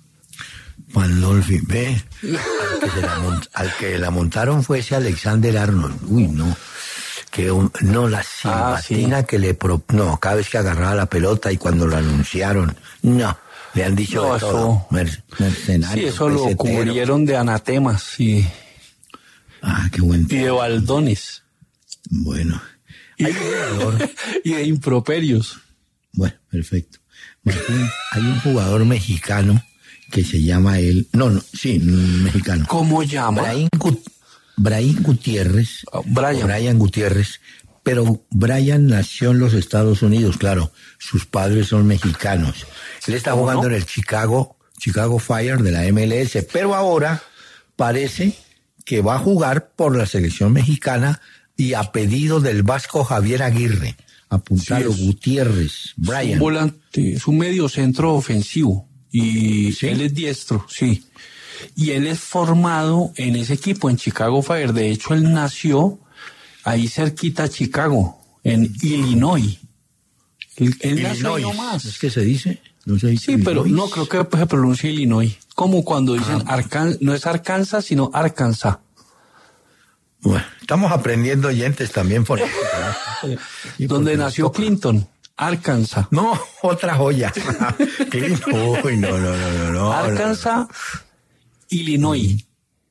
Pandolfi, ve. Al que, se la mont, al que la montaron fue ese Alexander Arnold. Uy, no. Que un, no, la silbatina ah, sí. que le... Pro, no, cada vez que agarraba la pelota y cuando lo anunciaron, no, le han dicho no, de todo. Eso, Mer, mercenario. Sí, eso pesetero. Lo cubrieron de anatemas y... Ah, qué buen tema. Y de baldones. Bueno. Y, y de improperios. Bueno, perfecto. Martín, hay un jugador mexicano que se llama él... No, no, sí, mexicano. ¿Cómo llama? Brahim Gut Brian Gutiérrez, oh, Brian. Brian Gutiérrez, pero Brian nació en los Estados Unidos, claro, sus padres son mexicanos. Él está jugando no? en el Chicago, Chicago Fire de la M L S, pero ahora parece que va a jugar por la selección mexicana y a pedido del vasco Javier Aguirre. Apuntalo, sí, Gutiérrez, Brian. Es un volante, es un medio centro ofensivo y ¿sí? Él es diestro, sí. Y él es formado en ese equipo, en Chicago Fire. De hecho, él nació ahí cerquita a Chicago, en Illinois. Él, él nació ahí nomás. ¿Es que se dice? No se dice sí, Illinois. Pero no creo que se pronuncie Illinois. Como cuando dicen, ah, Arkan, no es Arkansas, sino Arkansas. Bueno, estamos aprendiendo oyentes también por eso. Donde nació Clinton. Arkansas. No, otra joya. Clinton. Uy, no, no, no, no, no. Arkansas... Illinois.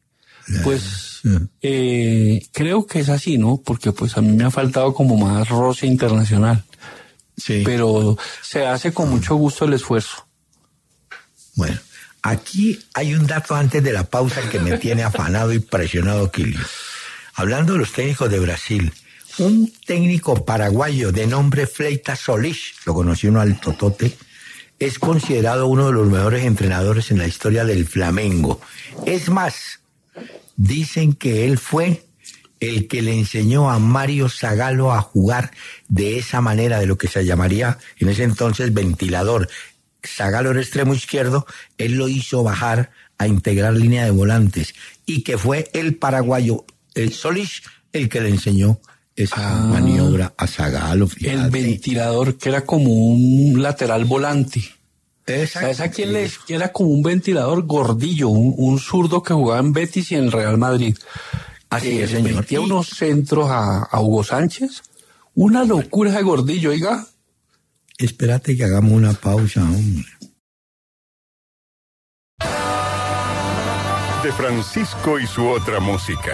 Pues eh, creo que es así, ¿no? Porque pues a mí me ha faltado como más roce internacional. Sí. Pero se hace con mucho gusto el esfuerzo. Bueno, aquí hay un dato antes de la pausa que me tiene afanado y presionado, Kilio. Hablando de los técnicos de Brasil, un técnico paraguayo de nombre Fleitas Solís, lo conocí uno al totote, es considerado uno de los mejores entrenadores en la historia del Flamengo. Es más, dicen que él fue el que le enseñó a Mario Zagallo a jugar de esa manera, de lo que se llamaría en ese entonces ventilador. Zagallo era extremo izquierdo, él lo hizo bajar a integrar línea de volantes, y que fue el paraguayo, el Solís, el que le enseñó esa ah, maniobra a Zagallo. Fíjate. El ventilador, que era como un lateral volante. Exacto. ¿Sabes a quién le era como un ventilador gordillo? Un, un zurdo que jugaba en Betis y en el Real Madrid. Así es, señor. Metía unos centros a, a Hugo Sánchez. Una locura de gordillo, oiga. Espérate que hagamos una pausa, hombre. De Francisco y su otra música.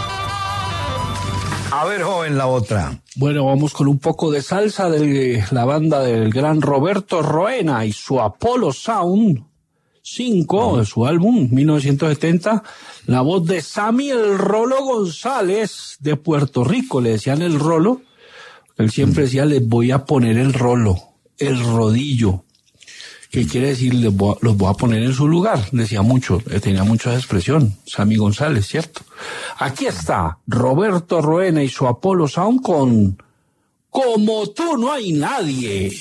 A ver, joven, la otra. Bueno, vamos con un poco de salsa de la banda del gran Roberto Roena y su Apollo Sound cinco, de su álbum mil novecientos setenta, la voz de Sammy el Rolo González de Puerto Rico. Le decían el Rolo, él siempre decía, les voy a poner el rolo, el rodillo. ¿Qué quiere decir? Les voy a, los voy a poner en su lugar. Decía mucho, tenía mucha expresión. Sammy González, ¿cierto? Aquí está Roberto Roena y su Apollo Sound con Como tú no hay nadie.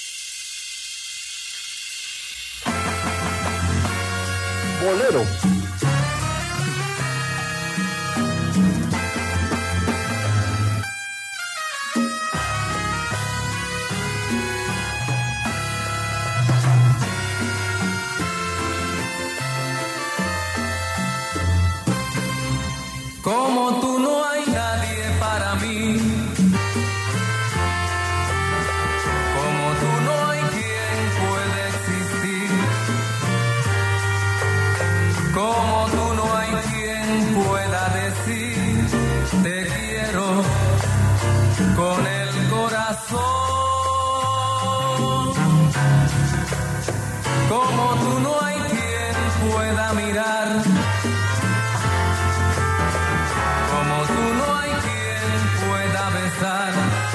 Bolero. Como tú no hay nadie para mí, como tú no hay quien pueda existir, Como tú no hay quien pueda mirar. Como tú no hay quien pueda besar.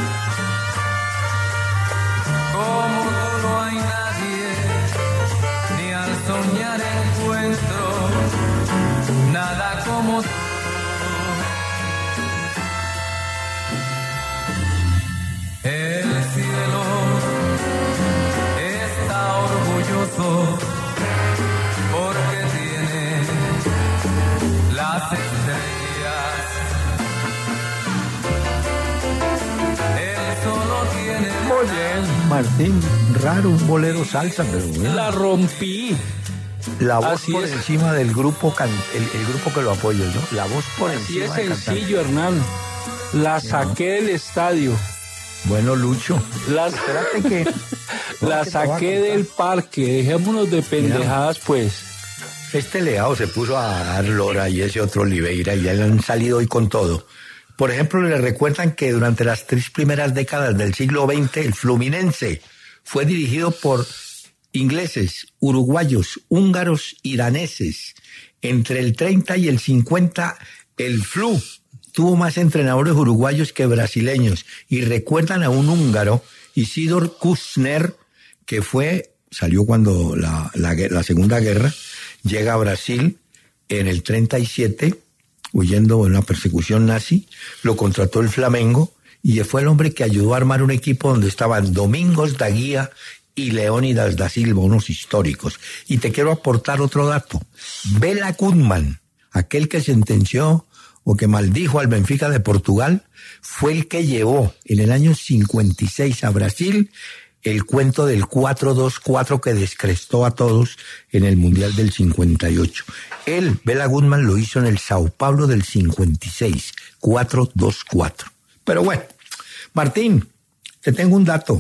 Como tú no hay nadie, ni al soñar encuentro nada como tú. El cielo está orgulloso porque tiene las estrellas. Él solo tiene. Oye, Martín, raro, un bolero salsa, pero bueno. La rompí. La voz Así por es. encima del grupo, can- el, el grupo que lo apoya, ¿no? La voz por Así es encima de cantar. sencillo, Hernán. La saqué del estadio. Bueno, Lucho, La, espérate que... la que te voy a saqué contar. del parque. Dejémonos de pendejadas, pues. Este leado se puso a dar Lora y ese otro Oliveira y ya le han salido hoy con todo. Por ejemplo, le recuerdan que durante las tres primeras décadas del siglo veinte, el Fluminense fue dirigido por ingleses, uruguayos, húngaros y daneses. Entre el treinta y el cincuenta, el Flu tuvo más entrenadores uruguayos que brasileños. Y recuerdan a un húngaro, Isidor Kušner, que fue, salió cuando la, la, la Segunda Guerra, llega a Brasil en el treinta y siete, huyendo de una persecución nazi, lo contrató el Flamengo y fue el hombre que ayudó a armar un equipo donde estaban Domingos da Guía y Leónidas da Silva, unos históricos. Y te quiero aportar otro dato. Bela Koopman, aquel que sentenció o que maldijo al Benfica de Portugal, fue el que llevó en el año cincuenta y seis a Brasil el cuento del cuatro dos cuatro que descrestó a todos en el Mundial del cincuenta y ocho. Él, Bela Koopman, lo hizo en el Sao Paulo del cincuenta y seis, cuatro dos cuatro. Pero bueno, Martín, te tengo un dato.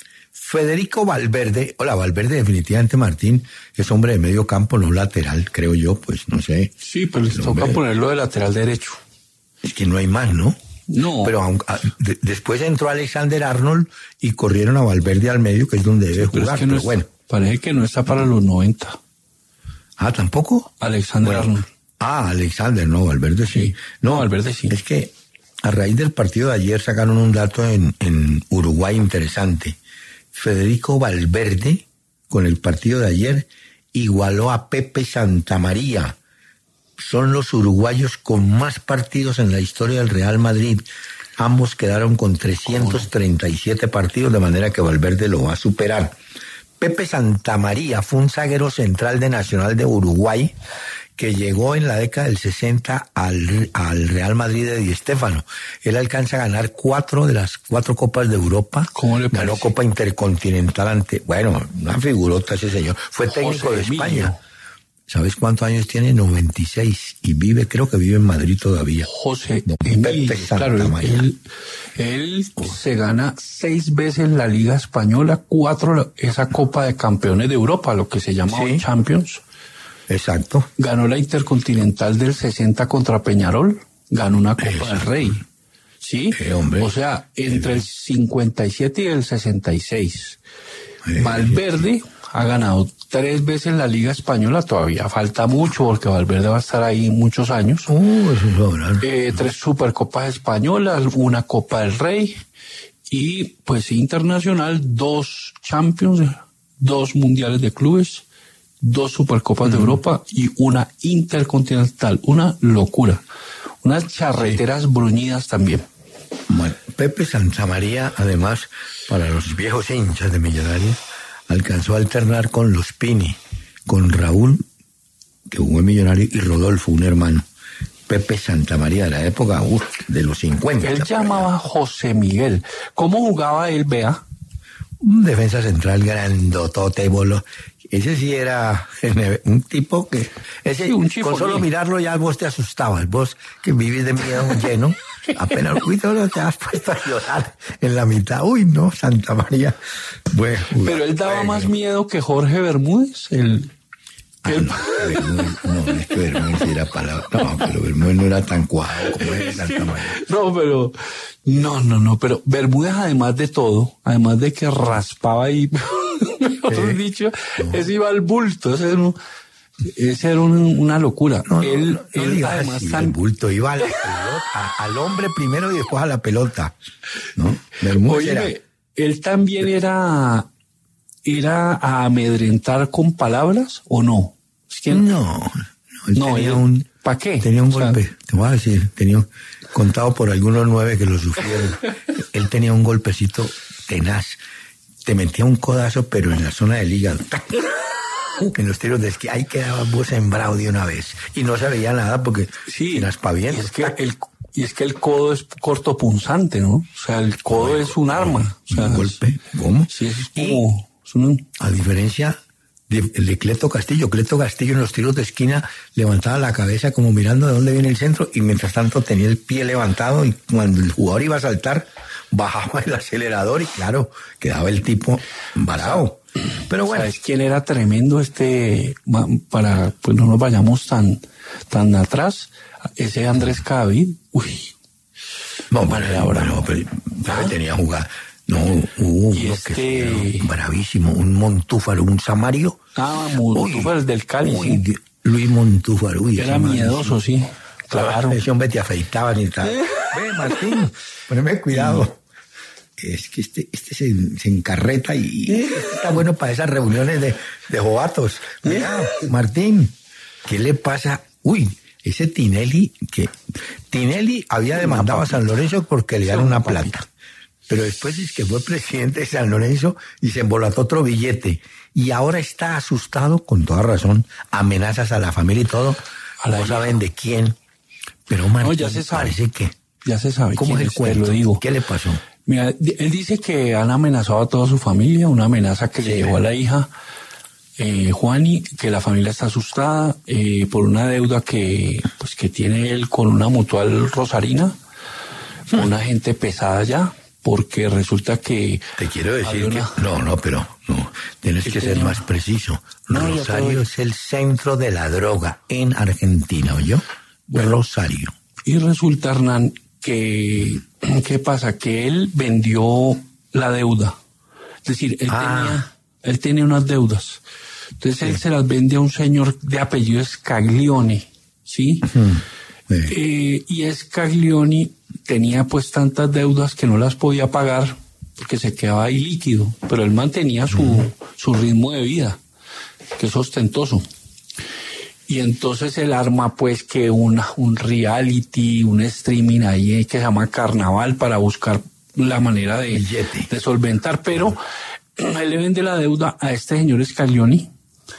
Federico Valverde, hola, Valverde definitivamente, Martín, es hombre de medio campo, no lateral, creo yo, pues no sé. Sí, pero les toca hombre, ponerlo de lateral derecho. es que no hay más, ¿no? No. Pero aun- a- de- después entró Alexander Arnold y corrieron a Valverde al medio, que es donde debe Pero jugar, es que no pero es- bueno. parece que no está para los noventa. Ah, ¿tampoco? Alexander Bueno, Arnold. Ah, Alexander, no, Valverde sí. No, Valverde sí. Es que a raíz del partido de ayer sacaron un dato en, en Uruguay interesante. Federico Valverde, con el partido de ayer, igualó a Pepe Santamaría. Son los uruguayos con más partidos en la historia del Real Madrid. Ambos quedaron con trescientos treinta y siete partidos, de manera que Valverde lo va a superar. Pepe Santamaría fue un zaguero central de Nacional de Uruguay que llegó en la década del sesenta al, al Real Madrid de Di Stéfano. Él alcanza a ganar cuatro de las cuatro Copas de Europa. ¿Cómo le Ganó parece? Copa Intercontinental ante... Bueno, una figurota ese señor. Fue técnico José de Emilio. España. ¿Sabes cuántos años tiene? noventa y seis. Y vive, creo que vive en Madrid todavía. José Don Emilio, Pepe claro, él, Santamaría. él, él se gana seis veces la Liga Española, cuatro la- esa Copa de Campeones de Europa, lo que se llama Sí. hoy Champions. Exacto. Ganó la Intercontinental del sesenta contra Peñarol, ganó una Copa Eso. del Rey. ¿Sí? Eh, hombre. O sea, entre el cincuenta y siete y el sesenta y seis. Eh, Valverde ha ganado tres veces la Liga Española, todavía falta mucho porque Valverde va a estar ahí muchos años. Uh, eso es sobran. Eh, tres Supercopas Españolas, una Copa del Rey y pues internacional, dos Champions, dos Mundiales de Clubes, dos Supercopas de Europa y una Intercontinental, una locura. Unas charreteras bruñidas también. Bueno, Pepe Santamaría, además, para los viejos hinchas de Millonarios, alcanzó a alternar con los Pini, con Raúl, que jugó en Millonario, y Rodolfo, un hermano. Pepe Santamaría de la época uf, de los cincuenta. Él llamaba José Miguel. ¿Cómo jugaba él, vea? Un defensa central grandotote, bolo. Ese sí era un tipo que... Ese, Sí, un con chifollín. solo mirarlo ya vos te asustabas. Vos que vivís de miedo lleno, apenas uy, solo te has puesto a llorar en la mitad. Uy, no, Santa María. Bueno, Pero él daba bueno. más miedo que Jorge Bermúdez, el... Ah, el- no, Bermúdez, no, es que Bermúdez sí era palabra. No, pero Bermúdez no era tan cuadrado como es Santa María. No, pero... No, no, no, pero Bermúdez, además de todo, además de que raspaba ahí Mejor dicho, ese iba al bulto, ese era, un, ese era un, una locura. No, él, no, no, él digas además así, tan... el bulto iba a la pelota, a, al hombre primero y después a la pelota, ¿no? Bermúdez era... Oye, él también era, era a amedrentar con palabras, ¿o no? Es que no, no, él no, tenía él, un... ¿para qué? Tenía un O sea, golpe, te voy a decir, tenía un, contado por algunos nueve que lo sufrieron. Él tenía un golpecito tenaz. Te metía un codazo, pero en la zona del hígado. En los tiros de esquí, ahí quedaba vos sembrado de una vez. Y no se veía nada porque sí, sin aspavientos. Y es que el, y es que el codo es cortopunzante, ¿no? O sea, el codo no, es un arma. O sea, un golpe, ¿cómo? Sí, es como... Es un... A diferencia de, de Cleto Castillo. Cleto Castillo en los tiros de esquina levantaba la cabeza como mirando de dónde viene el centro y mientras tanto tenía el pie levantado y cuando el jugador iba a saltar bajaba el acelerador y claro, quedaba el tipo varado. Pero bueno. ¿Sabes quién era tremendo este, para pues no nos vayamos tan, tan atrás? Ese Andrés Cadavid. Uy. No, bueno, ahora no, pero ¿Ah? tenía jugada. No, hubo uno este... que fue bravísimo, un Montúfaro, un Samario. Ah, Montúfaro, el del Cali, uy, sí. Luis Montúfaro. Uy, era miedoso, sí. Claro. Ese hombre te afeitaba ni tal. Ve, Martín, poneme cuidado. Es que este, este se, se encarreta y este está bueno para esas reuniones de, de jovatos. Mira, Martín, ¿qué le pasa? Uy, ese Tinelli, que Tinelli había demandado a San Lorenzo porque le dieron una plata. Pero después es que fue presidente de San Lorenzo y se embolató otro billete. Y ahora está asustado, con toda razón, amenazas a la familia y todo. No saben de quién. Pero Martín, no, ya se sabe. Parece que... Ya se sabe. ¿Cómo es el cuento? Te lo digo. ¿Qué le pasó? Mira, él dice que han amenazado a toda su familia, una amenaza que sí, le llegó a la hija eh, Juani, que la familia está asustada eh, por una deuda que pues que tiene él con una mutual rosarina, hmm. una gente pesada ya, porque resulta que... Te quiero decir una... que... No, no, pero no, tienes que ser más preciso. No, Rosario es el centro de la droga en Argentina, ¿oyó? Bueno, Rosario. Y resulta, Hernán, que... ¿Qué pasa? Que él vendió la deuda. Es decir, él, ah. tenía, él tenía unas deudas. Entonces sí. él se las vende a un señor de apellido Scaglione, ¿sí? Uh-huh. Sí. Eh, y Scaglione tenía pues tantas deudas que no las podía pagar porque se quedaba ahí líquido, pero él mantenía su, uh-huh. su ritmo de vida, que es ostentoso. Y entonces él arma pues que una, un reality, un streaming ahí que se llama Carnaval para buscar la manera de, de solventar, pero uh-huh. él le vende la deuda a este señor Scaglione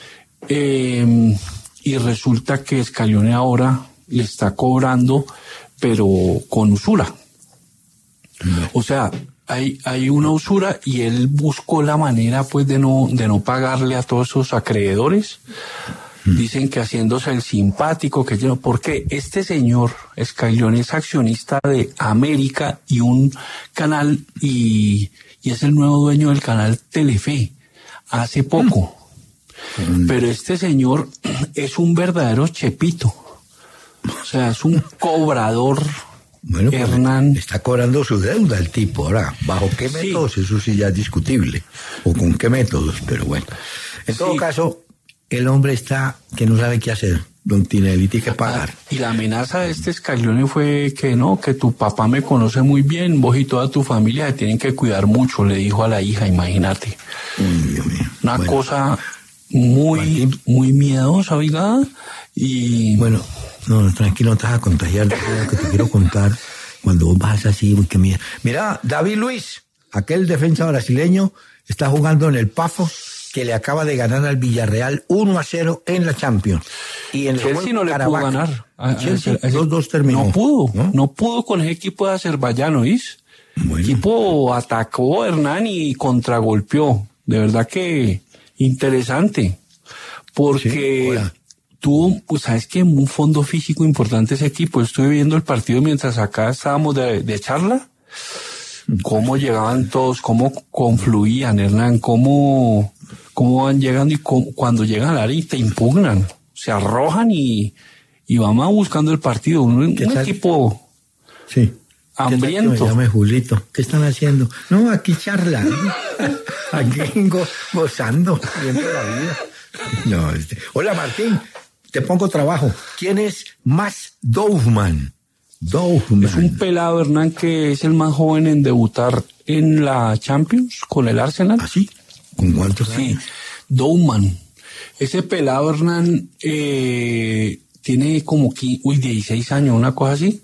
eh, y resulta que Scaglione ahora le está cobrando, pero con usura. Uh-huh. O sea, hay, hay una usura y él buscó la manera pues de no, de no pagarle a todos esos acreedores. Dicen que haciéndose el simpático, que yo, porque este señor Scaglione es accionista de América y un canal, y, y es el nuevo dueño del canal Telefe, hace poco. Mm. Pero este señor es un verdadero chepito. O sea, es un cobrador. Bueno, pues Hernán. Está cobrando su deuda el tipo. Ahora, ¿bajo qué métodos? Sí. Eso sí ya es discutible. O con qué métodos, pero bueno. En sí. todo caso... El hombre está que no sabe qué hacer, don Tinelli, tiene que pagar. Y la amenaza de este Scaglione fue que no, que tu papá me conoce muy bien, vos y toda tu familia se tienen que cuidar mucho, le dijo a la hija, imagínate. Uy, Dios mío. Una bueno, cosa muy, Martín, muy miedosa, oiga. Y bueno, no, tranquilo, no te vas a contagiar de lo que te quiero contar. Cuando vos vas así, uy, qué miedo. Mira, David Luiz, aquel defensa brasileño, está jugando en el Pafo, que le acaba de ganar al Villarreal uno a cero en la Champions. Y en el Chelsea no le Caravaca, pudo ganar. A, Chelsea dos dos terminó. No pudo, ¿no? no pudo con ese equipo de Azerbaiyán, ¿oís? Bueno. El equipo atacó a Hernán y contragolpeó. De verdad que interesante. Porque sí, tuvo, pues sabes que un fondo físico importante ese equipo. Estuve viendo el partido mientras acá estábamos de, de charla. Cómo llegaban todos, cómo confluían, Hernán, cómo... cómo van llegando y cómo, cuando llegan al área te impugnan, se arrojan y, y van más buscando el partido. Un, un equipo sí. hambriento. Que me llame Julito. ¿Qué están haciendo? No, aquí charlando. Aquí go, gozando, viendo la vida. No, este. Hola, Martín. Te pongo trabajo. ¿Quién es Max Doufman? Doufman. Es un pelado, Hernán, que es el más joven en debutar en la Champions con el Arsenal. ¿Ah, sí? ¿Con cuántos años? Sí, Doufman. Ese pelado, Hernán, eh, tiene como que, uy, dieciséis años, una cosa así.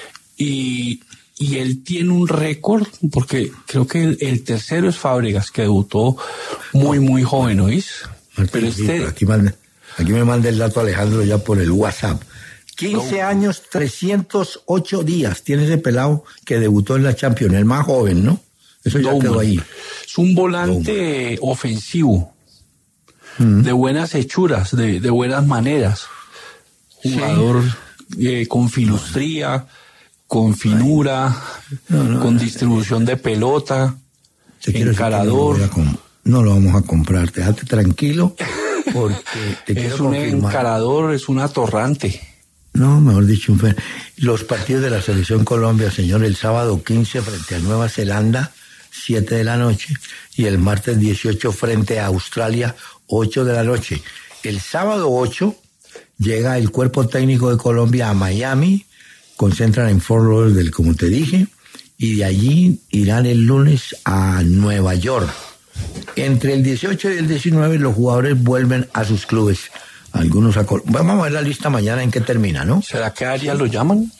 Y, y él tiene un récord, porque creo que el, el tercero es Fábregas, que debutó muy, muy joven, ¿oís? Martín, pero este... Sí, aquí, manda, aquí me manda el dato Alejandro ya por el WhatsApp. quince años, trescientos ocho días tiene ese pelado que debutó en la Champions, el más joven, ¿no? Eso ya quedó ahí. Es un volante Doufman. Ofensivo, mm. de buenas hechuras, de, de buenas maneras. Jugador sí. eh, con filustría, con finura, no, no, con distribución de pelota, encarador. No, com- no lo vamos a comprar, déjate tranquilo, porque te quiero es un confirmar. Encarador, es un atorrante. No, mejor dicho, un fe- los partidos de la Selección Colombia, señor, el sábado quince frente a Nueva Zelanda, siete de la noche, y el martes dieciocho frente a Australia, ocho de la noche. El sábado ocho llega el cuerpo técnico de Colombia a Miami, concentran en Fort Lauderdale, como te dije, y de allí irán el lunes a Nueva York. Entre el dieciocho y el diecinueve los jugadores vuelven a sus clubes. Algunos a Col- Vamos a ver la lista mañana en qué termina, ¿no? ¿Será que a Arias lo llaman?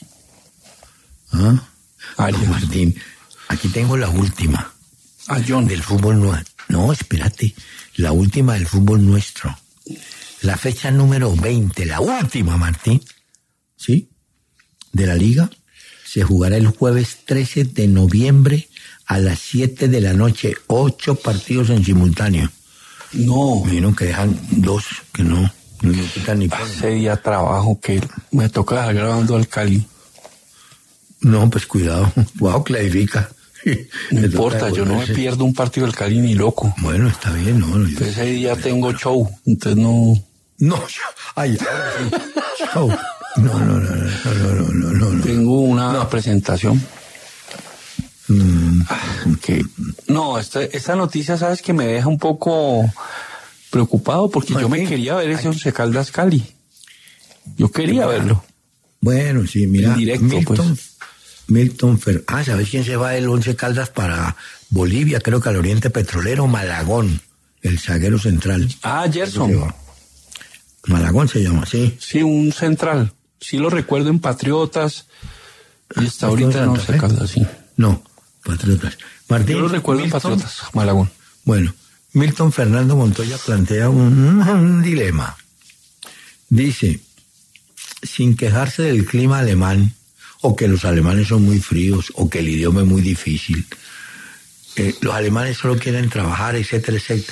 ¿Ah? Arias. No, Martín, aquí tengo la última. Ah, John. Del fútbol nuestro. No, espérate. La última del fútbol nuestro. La fecha número veinte, la última, Martín. ¿Sí? De la liga. Se jugará el jueves trece de noviembre a las siete de la noche. Ocho partidos en simultáneo. No. Me dijeron que dejan dos, que no. No le quitan ni ponen. Ese día trabajo que me toca dejar grabando al Cali. No, pues cuidado. Cuidado, clarifica. No importa, yo no me pierdo un partido del Cali ni loco. Bueno, está bien, ¿no? Yo... Ese día tengo show, entonces no... No, ay, ahora sí. Show. No, no, no, no, no, no, no, no. Tengo una no. presentación. Mm. Que, no, esta, esta noticia, sabes que me deja un poco preocupado porque no, yo me quería ver ese Once Caldas Cali. Yo quería verlo. Bueno, sí, mira. En directo, Milton, pues. Milton Fer. Ah, ¿sabes quién se va del Once Caldas para Bolivia? Creo que al Oriente Petrolero, Malagón, el zaguero central. Ah, Gerson. Malagón se llama, sí. Sí, un central. Sí lo recuerdo en Patriotas. Y está ah, ahorita en Once Caldas, sí. No, Patriotas. Martín, yo lo recuerdo Milton, en Patriotas, Malagón. Bueno, Milton Fernando Montoya plantea un, un dilema. Dice, sin quejarse del clima alemán, o que los alemanes son muy fríos, o que el idioma es muy difícil, eh, los alemanes solo quieren trabajar, etcétera, etcétera.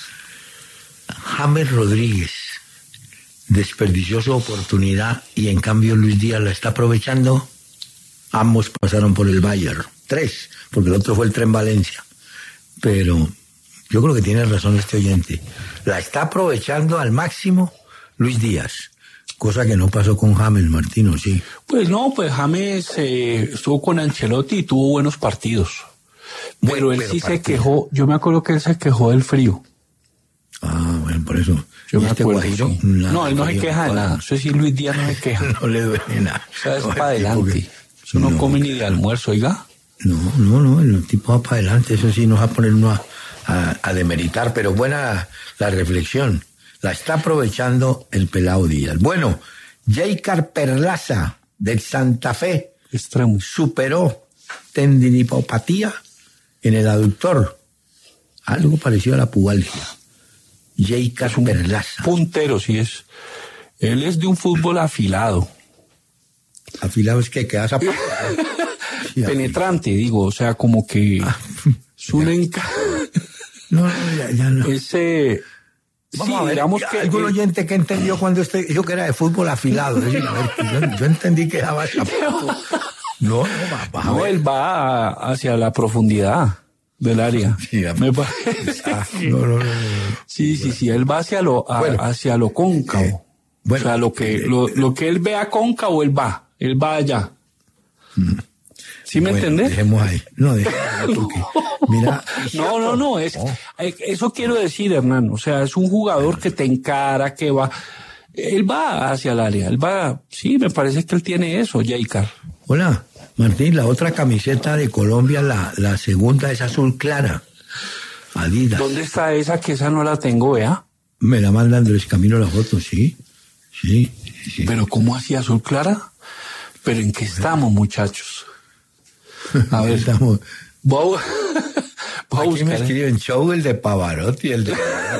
James Rodríguez desperdició su oportunidad y en cambio Luis Díaz la está aprovechando. Ambos pasaron por el Bayern. Tres, porque el otro fue el Tren Valencia. Pero yo creo que tiene razón este oyente. La está aprovechando al máximo Luis Díaz. Cosa que no pasó con James, Martino, sí. Pues no, pues James eh, estuvo con Ancelotti y tuvo buenos partidos. Pero bueno, él pero sí partido. se quejó, yo me acuerdo que él se quejó del frío. Ah, bueno, por eso. Yo me este acuerdo, Guajiro, sí. nada, no, él no se queja de nada. No sé si Luis Díaz no se queja. No le duele nada. O sea, es no, para adelante. Eso no, no come ni de almuerzo, oiga. No, no, no, el tipo va para adelante. Eso sí nos va a poner uno a, a, a demeritar, pero buena la reflexión. La está aprovechando el pelado Díaz. Bueno, Jaycar Perlaza del Santa Fe Extremo. superó tendinopatía en el aductor. Algo parecido a la pubalgia. Jaycar Perlaza. Puntero, sí es. Él es de un fútbol afilado. Afilado es que quedas a... sí, penetrante, digo, o sea, como que ah, es un enca... No, no, ya, ya no. Ese... Vamos sí, a ver, digamos que algún que... oyente que entendió cuando este, yo que era de fútbol afilado. Yo, yo entendí que daba zapato. No, no, va, va no, él va a, hacia la profundidad del área. Sí, me parece. Ah, no, no, no, no. Sí, sí, sí, él va hacia lo, a, bueno, hacia lo cóncavo. Eh, bueno, o sea, lo que, eh, lo, lo que él vea cóncavo, él va, él va allá. ¿Sí me bueno, entendés? Dejemos ahí. No, dejemos ahí porque, mira. No, no, no, es, eso quiero decir, Hernán. O sea, es un jugador que te encara, que va. Él va hacia el área, él va. Sí, me parece que él tiene eso, Jaycar. Hola, Martín, la otra camiseta de Colombia, la, la segunda es azul clara. Adidas. ¿Dónde está esa? Que esa no la tengo, vea. Me la manda Andrés Camilo la foto, sí. Sí, sí. Pero ¿cómo así azul clara? ¿Pero en qué estamos, muchachos? A ver, estamos. Voy a, voy a Aquí buscar. me escriben show el de Pavarotti, el de.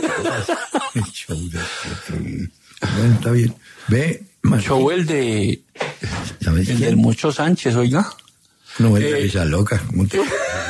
El show de. Bueno, está bien. Ve, Martín. Show el de. ¿Sabes El quién? del Mucho Sánchez, oiga. No, el Eh. de esa loca. ¿Cómo te-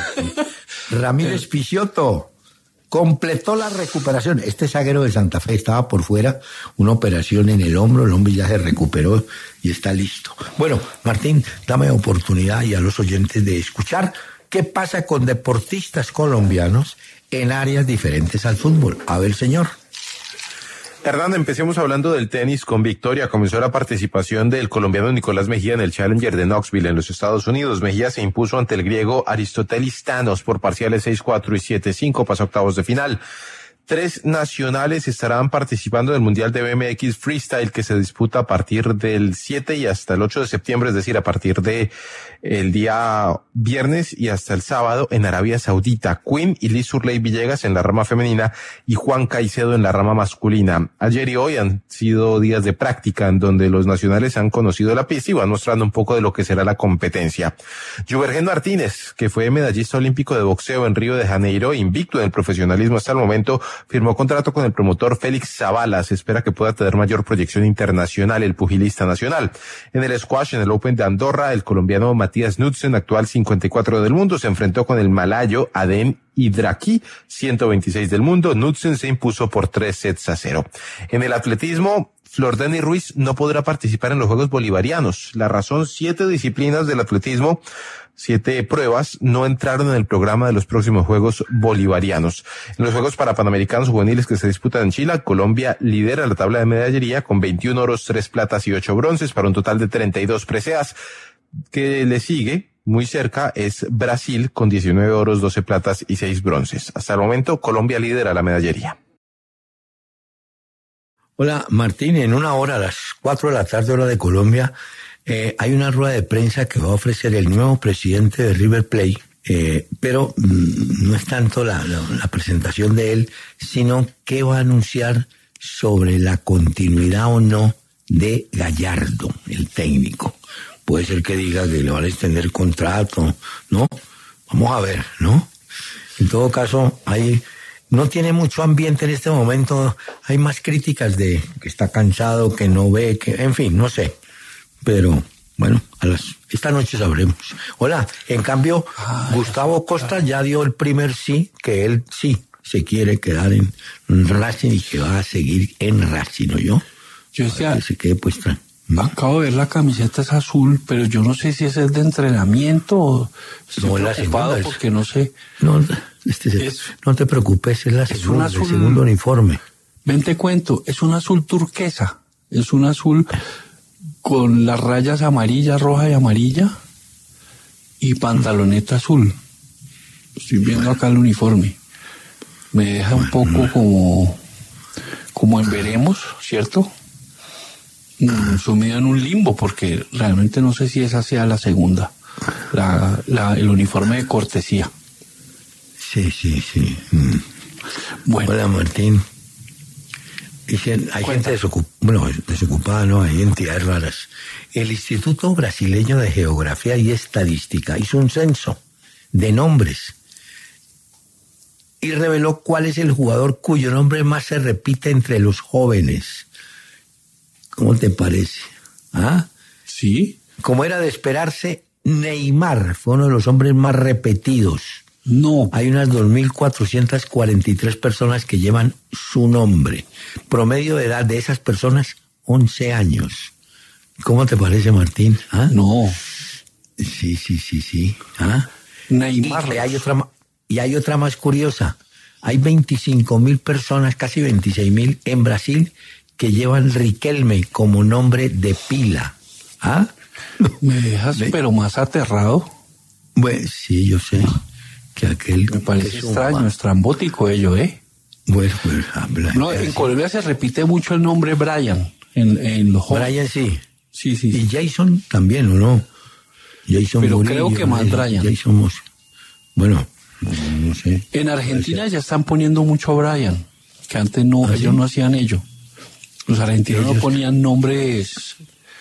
Ramírez Picciotto completó la recuperación. Este zaguero de Santa Fe estaba por fuera, una operación en el hombro, el hombre ya se recuperó y está listo. Bueno, Martín, dame oportunidad y a los oyentes de escuchar qué pasa con deportistas colombianos en áreas diferentes al fútbol. A ver, señor. Hernán, empecemos hablando del tenis con victoria. Comenzó la participación del colombiano Nicolás Mejía en el Challenger de Knoxville en los Estados Unidos. Mejía se impuso ante el griego Aristotelis Tanos por parciales seis cuatro y siete cinco, pasó a octavos de final. Tres nacionales estarán participando del Mundial de B M X Freestyle que se disputa a partir del siete y hasta el ocho de septiembre, es decir, a partir de el día viernes y hasta el sábado en Arabia Saudita. Quinn y Liz Surley Villegas en la rama femenina y Juan Caicedo en la rama masculina. Ayer y hoy han sido días de práctica en donde los nacionales han conocido la pista y van mostrando un poco de lo que será la competencia. Juvergen Martínez, que fue medallista olímpico de boxeo en Río de Janeiro, invicto en el profesionalismo hasta el momento, firmó contrato con el promotor Félix Zavala. Se espera que pueda tener mayor proyección internacional el pugilista nacional. En el squash, en el Open de Andorra, el colombiano Matías Knudsen, actual cincuenta y cuatro del mundo, se enfrentó con el malayo Adem Idraki, ciento veintiséis del mundo. Knudsen se impuso por tres sets a cero. En el atletismo, Flordeni Ruiz no podrá participar en los Juegos Bolivarianos. La razón, siete disciplinas del atletismo, siete pruebas, no entraron en el programa de los próximos Juegos Bolivarianos. En los Juegos Parapanamericanos Juveniles que se disputan en Chile, Colombia lidera la tabla de medallería con veintiún oros, tres platas y ocho bronces, para un total de treinta y dos preseas. Que le sigue muy cerca es Brasil con diecinueve oros, doce platas y seis bronces. Hasta el momento, Colombia lidera la medallería. Hola, Martín, en una hora, a las cuatro de la tarde, hora de Colombia, eh, hay una rueda de prensa que va a ofrecer el nuevo presidente de River Plate, eh, pero mmm, no es tanto la, la, la presentación de él, sino que va a anunciar sobre la continuidad o no de Gallardo, el técnico. Puede ser que diga que le van a extender el contrato, ¿no? Vamos a ver, ¿no? En todo caso, hay, no tiene mucho ambiente en este momento. Hay más críticas de que está cansado, que no ve, que, en fin, no sé. Pero, bueno, a las, esta noche sabremos. Hola, en cambio, Ay, Gustavo Costa ya dio el primer sí, que él sí se quiere quedar en Racing y que va a seguir en Racing, ¿no? Yo, yo decía, que se quede pues tranquilo. Acabo de ver la camiseta es azul, pero yo no sé si ese es de entrenamiento o estoy no, preocupado la porque no sé. No, este es, no te preocupes, es la es segunda, azul, el segundo uniforme. Ven te cuento, es un azul turquesa, es un azul con las rayas amarillas, roja y amarilla y pantaloneta azul. Estoy viendo bueno. acá el uniforme. Me deja un poco bueno. como, como en veremos, ¿cierto? Sumido en un limbo porque realmente no sé si esa sea la segunda, la, la, el uniforme de cortesía. Sí, sí, sí. Mm. Bueno. Hola, Martín. Dicen, hay Cuenta. gente desocupada, bueno, desocupada, no, hay entidades raras. El Instituto Brasileño de Geografía y Estadística hizo un censo de nombres y reveló cuál es el jugador cuyo nombre más se repite entre los jóvenes. ¿Cómo te parece? ¿Ah? Sí. Como era de esperarse, Neymar fue uno de los hombres más repetidos. No. Hay unas dos mil cuatrocientas cuarenta y tres personas que llevan su nombre. Promedio de edad de esas personas, once años. ¿Cómo te parece, Martín? ¿Ah? No. Sí, sí, sí, sí. ¿Ah? Neymar. Y hay otra, y hay otra más curiosa. Hay veinticinco mil personas, casi veintiséis mil en Brasil, que llevan Riquelme como nombre de pila. ¿Ah? Me dejas, ¿sí? Pero más aterrado. Bueno, sí, yo sé que aquel... Me parece extraño, estrambótico ello, ¿eh? Bueno, pues habla. No, en Colombia se repite mucho el nombre Brian en, en los jóvenes. Brian sí. Sí, sí. Y Jason también, ¿o no? Jason Pero Murillo, creo que más Brian. Jason Mus... Bueno, no, no sé. En Argentina ya están poniendo mucho Brian, que antes no, ¿Ah, ellos sí? no hacían ello. Los argentinos Ellos... no ponían nombres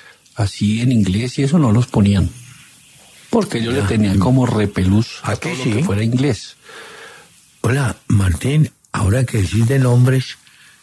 así en inglés y eso no los ponían. Porque ellos ya. le tenían como repelús a todo sí? lo que fuera inglés. Hola, Martín, ahora que decís de nombres,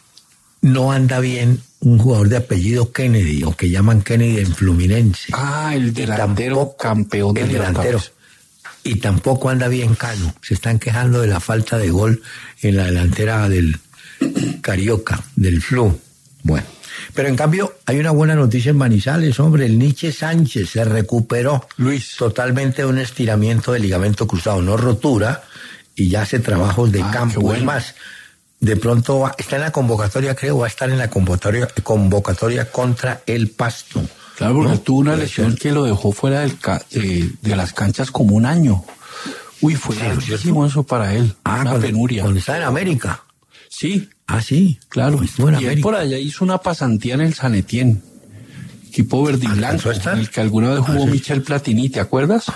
no anda bien un jugador de apellido Kennedy, o que llaman Kennedy en Fluminense. Ah, el delantero tampoco, campeón del delantero. Y tampoco anda bien Cano. Se están quejando de la falta de gol en la delantera del Carioca, del Flu. Bueno, pero en cambio hay una buena noticia en Manizales, hombre. El Nietzsche Sánchez se recuperó Luis. totalmente de un estiramiento del ligamento cruzado, no rotura, y ya hace trabajos de ah, campo. Bueno. Es más, de pronto va, está en la convocatoria, creo, va a estar en la convocatoria, convocatoria contra el Pasto. Claro, porque ¿no? tuvo una lesión que lo dejó fuera del ca de, de las canchas como un año. Uy, fue larguísimo eso para él. Ah, una cuando, penuria. Cuando está en América. Sí. Ah, sí. Claro. Y él por allá hizo una pasantía en el San Etienne, equipo verde y blanco, en el que alguna vez jugó ah, sí. Michel Platini, ¿te acuerdas?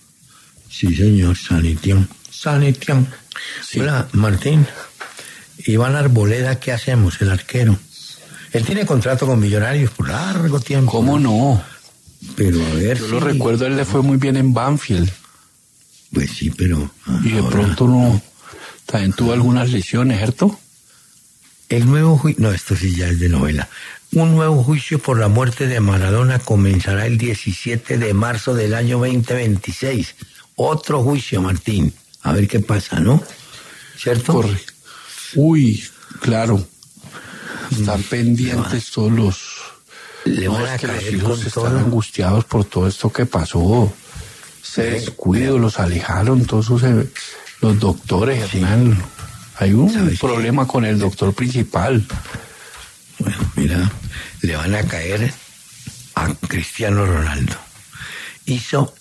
Sí, señor, San Etienne. San Etienne. Sí. Hola, Martín. Iván Arboleda, ¿qué hacemos? El arquero. Él tiene contrato con Millonarios por largo tiempo. ¿Cómo no? Pero a ver. Yo sí. lo recuerdo, él le fue muy bien en Banfield. Pues sí, pero. Y de ahora, pronto no. no. También tuvo algunas lesiones, ¿cierto? El nuevo juicio. No, esto sí ya es de novela. Un nuevo juicio por la muerte de Maradona comenzará el diecisiete de marzo del año veinte veintiséis. Otro juicio, Martín. A ver qué pasa, ¿no? ¿Cierto? Corre. Uy, claro. Están pendientes todos los... Le van no, a es que caer los hijos con están todo. angustiados por todo esto que pasó. Se descuido, los alejaron, todos esos, los doctores, sí. Hernán. Hay un problema qué? con el doctor principal. Bueno, mira, le van a caer a Cristiano Ronaldo. Hizo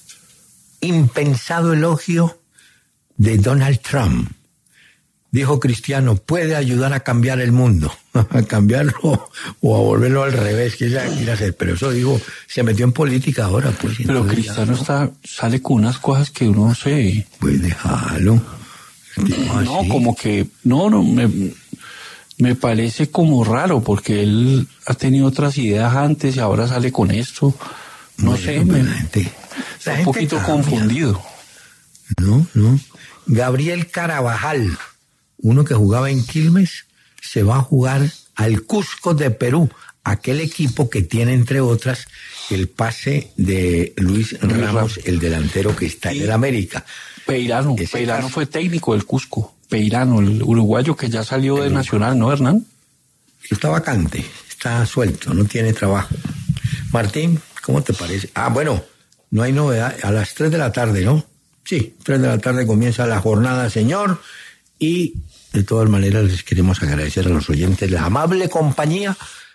impensado elogio de Donald Trump. Dijo Cristiano, puede ayudar a cambiar el mundo, a cambiarlo o a volverlo al revés, que ella quiere hacer. Pero eso digo, se metió en política ahora, pues. Pero Cristiano ya, ¿no? está, sale con unas cosas que uno no sé. Pues déjalo. No, así. como que, no, no, me, me parece como raro, porque él ha tenido otras ideas antes y ahora sale con esto. No bueno, sé, me, la gente, la un poquito cambia. confundido. No, no. Gabriel Carabajal, uno que jugaba en Quilmes, se va a jugar al Cusco de Perú, aquel equipo que tiene, entre otras, el pase de Luis Ramos, el delantero que está en el América. Peirano, Ese Peirano caso. fue técnico del Cusco. Peirano, el uruguayo que ya salió de Nacional, ¿no, Hernán? Está vacante, está suelto, no tiene trabajo. Martín, ¿cómo te parece? Ah, bueno, no hay novedad. A las tres de la tarde, ¿no? Sí, tres de la tarde comienza la jornada, señor. Y de todas maneras les queremos agradecer a los oyentes la amable compañía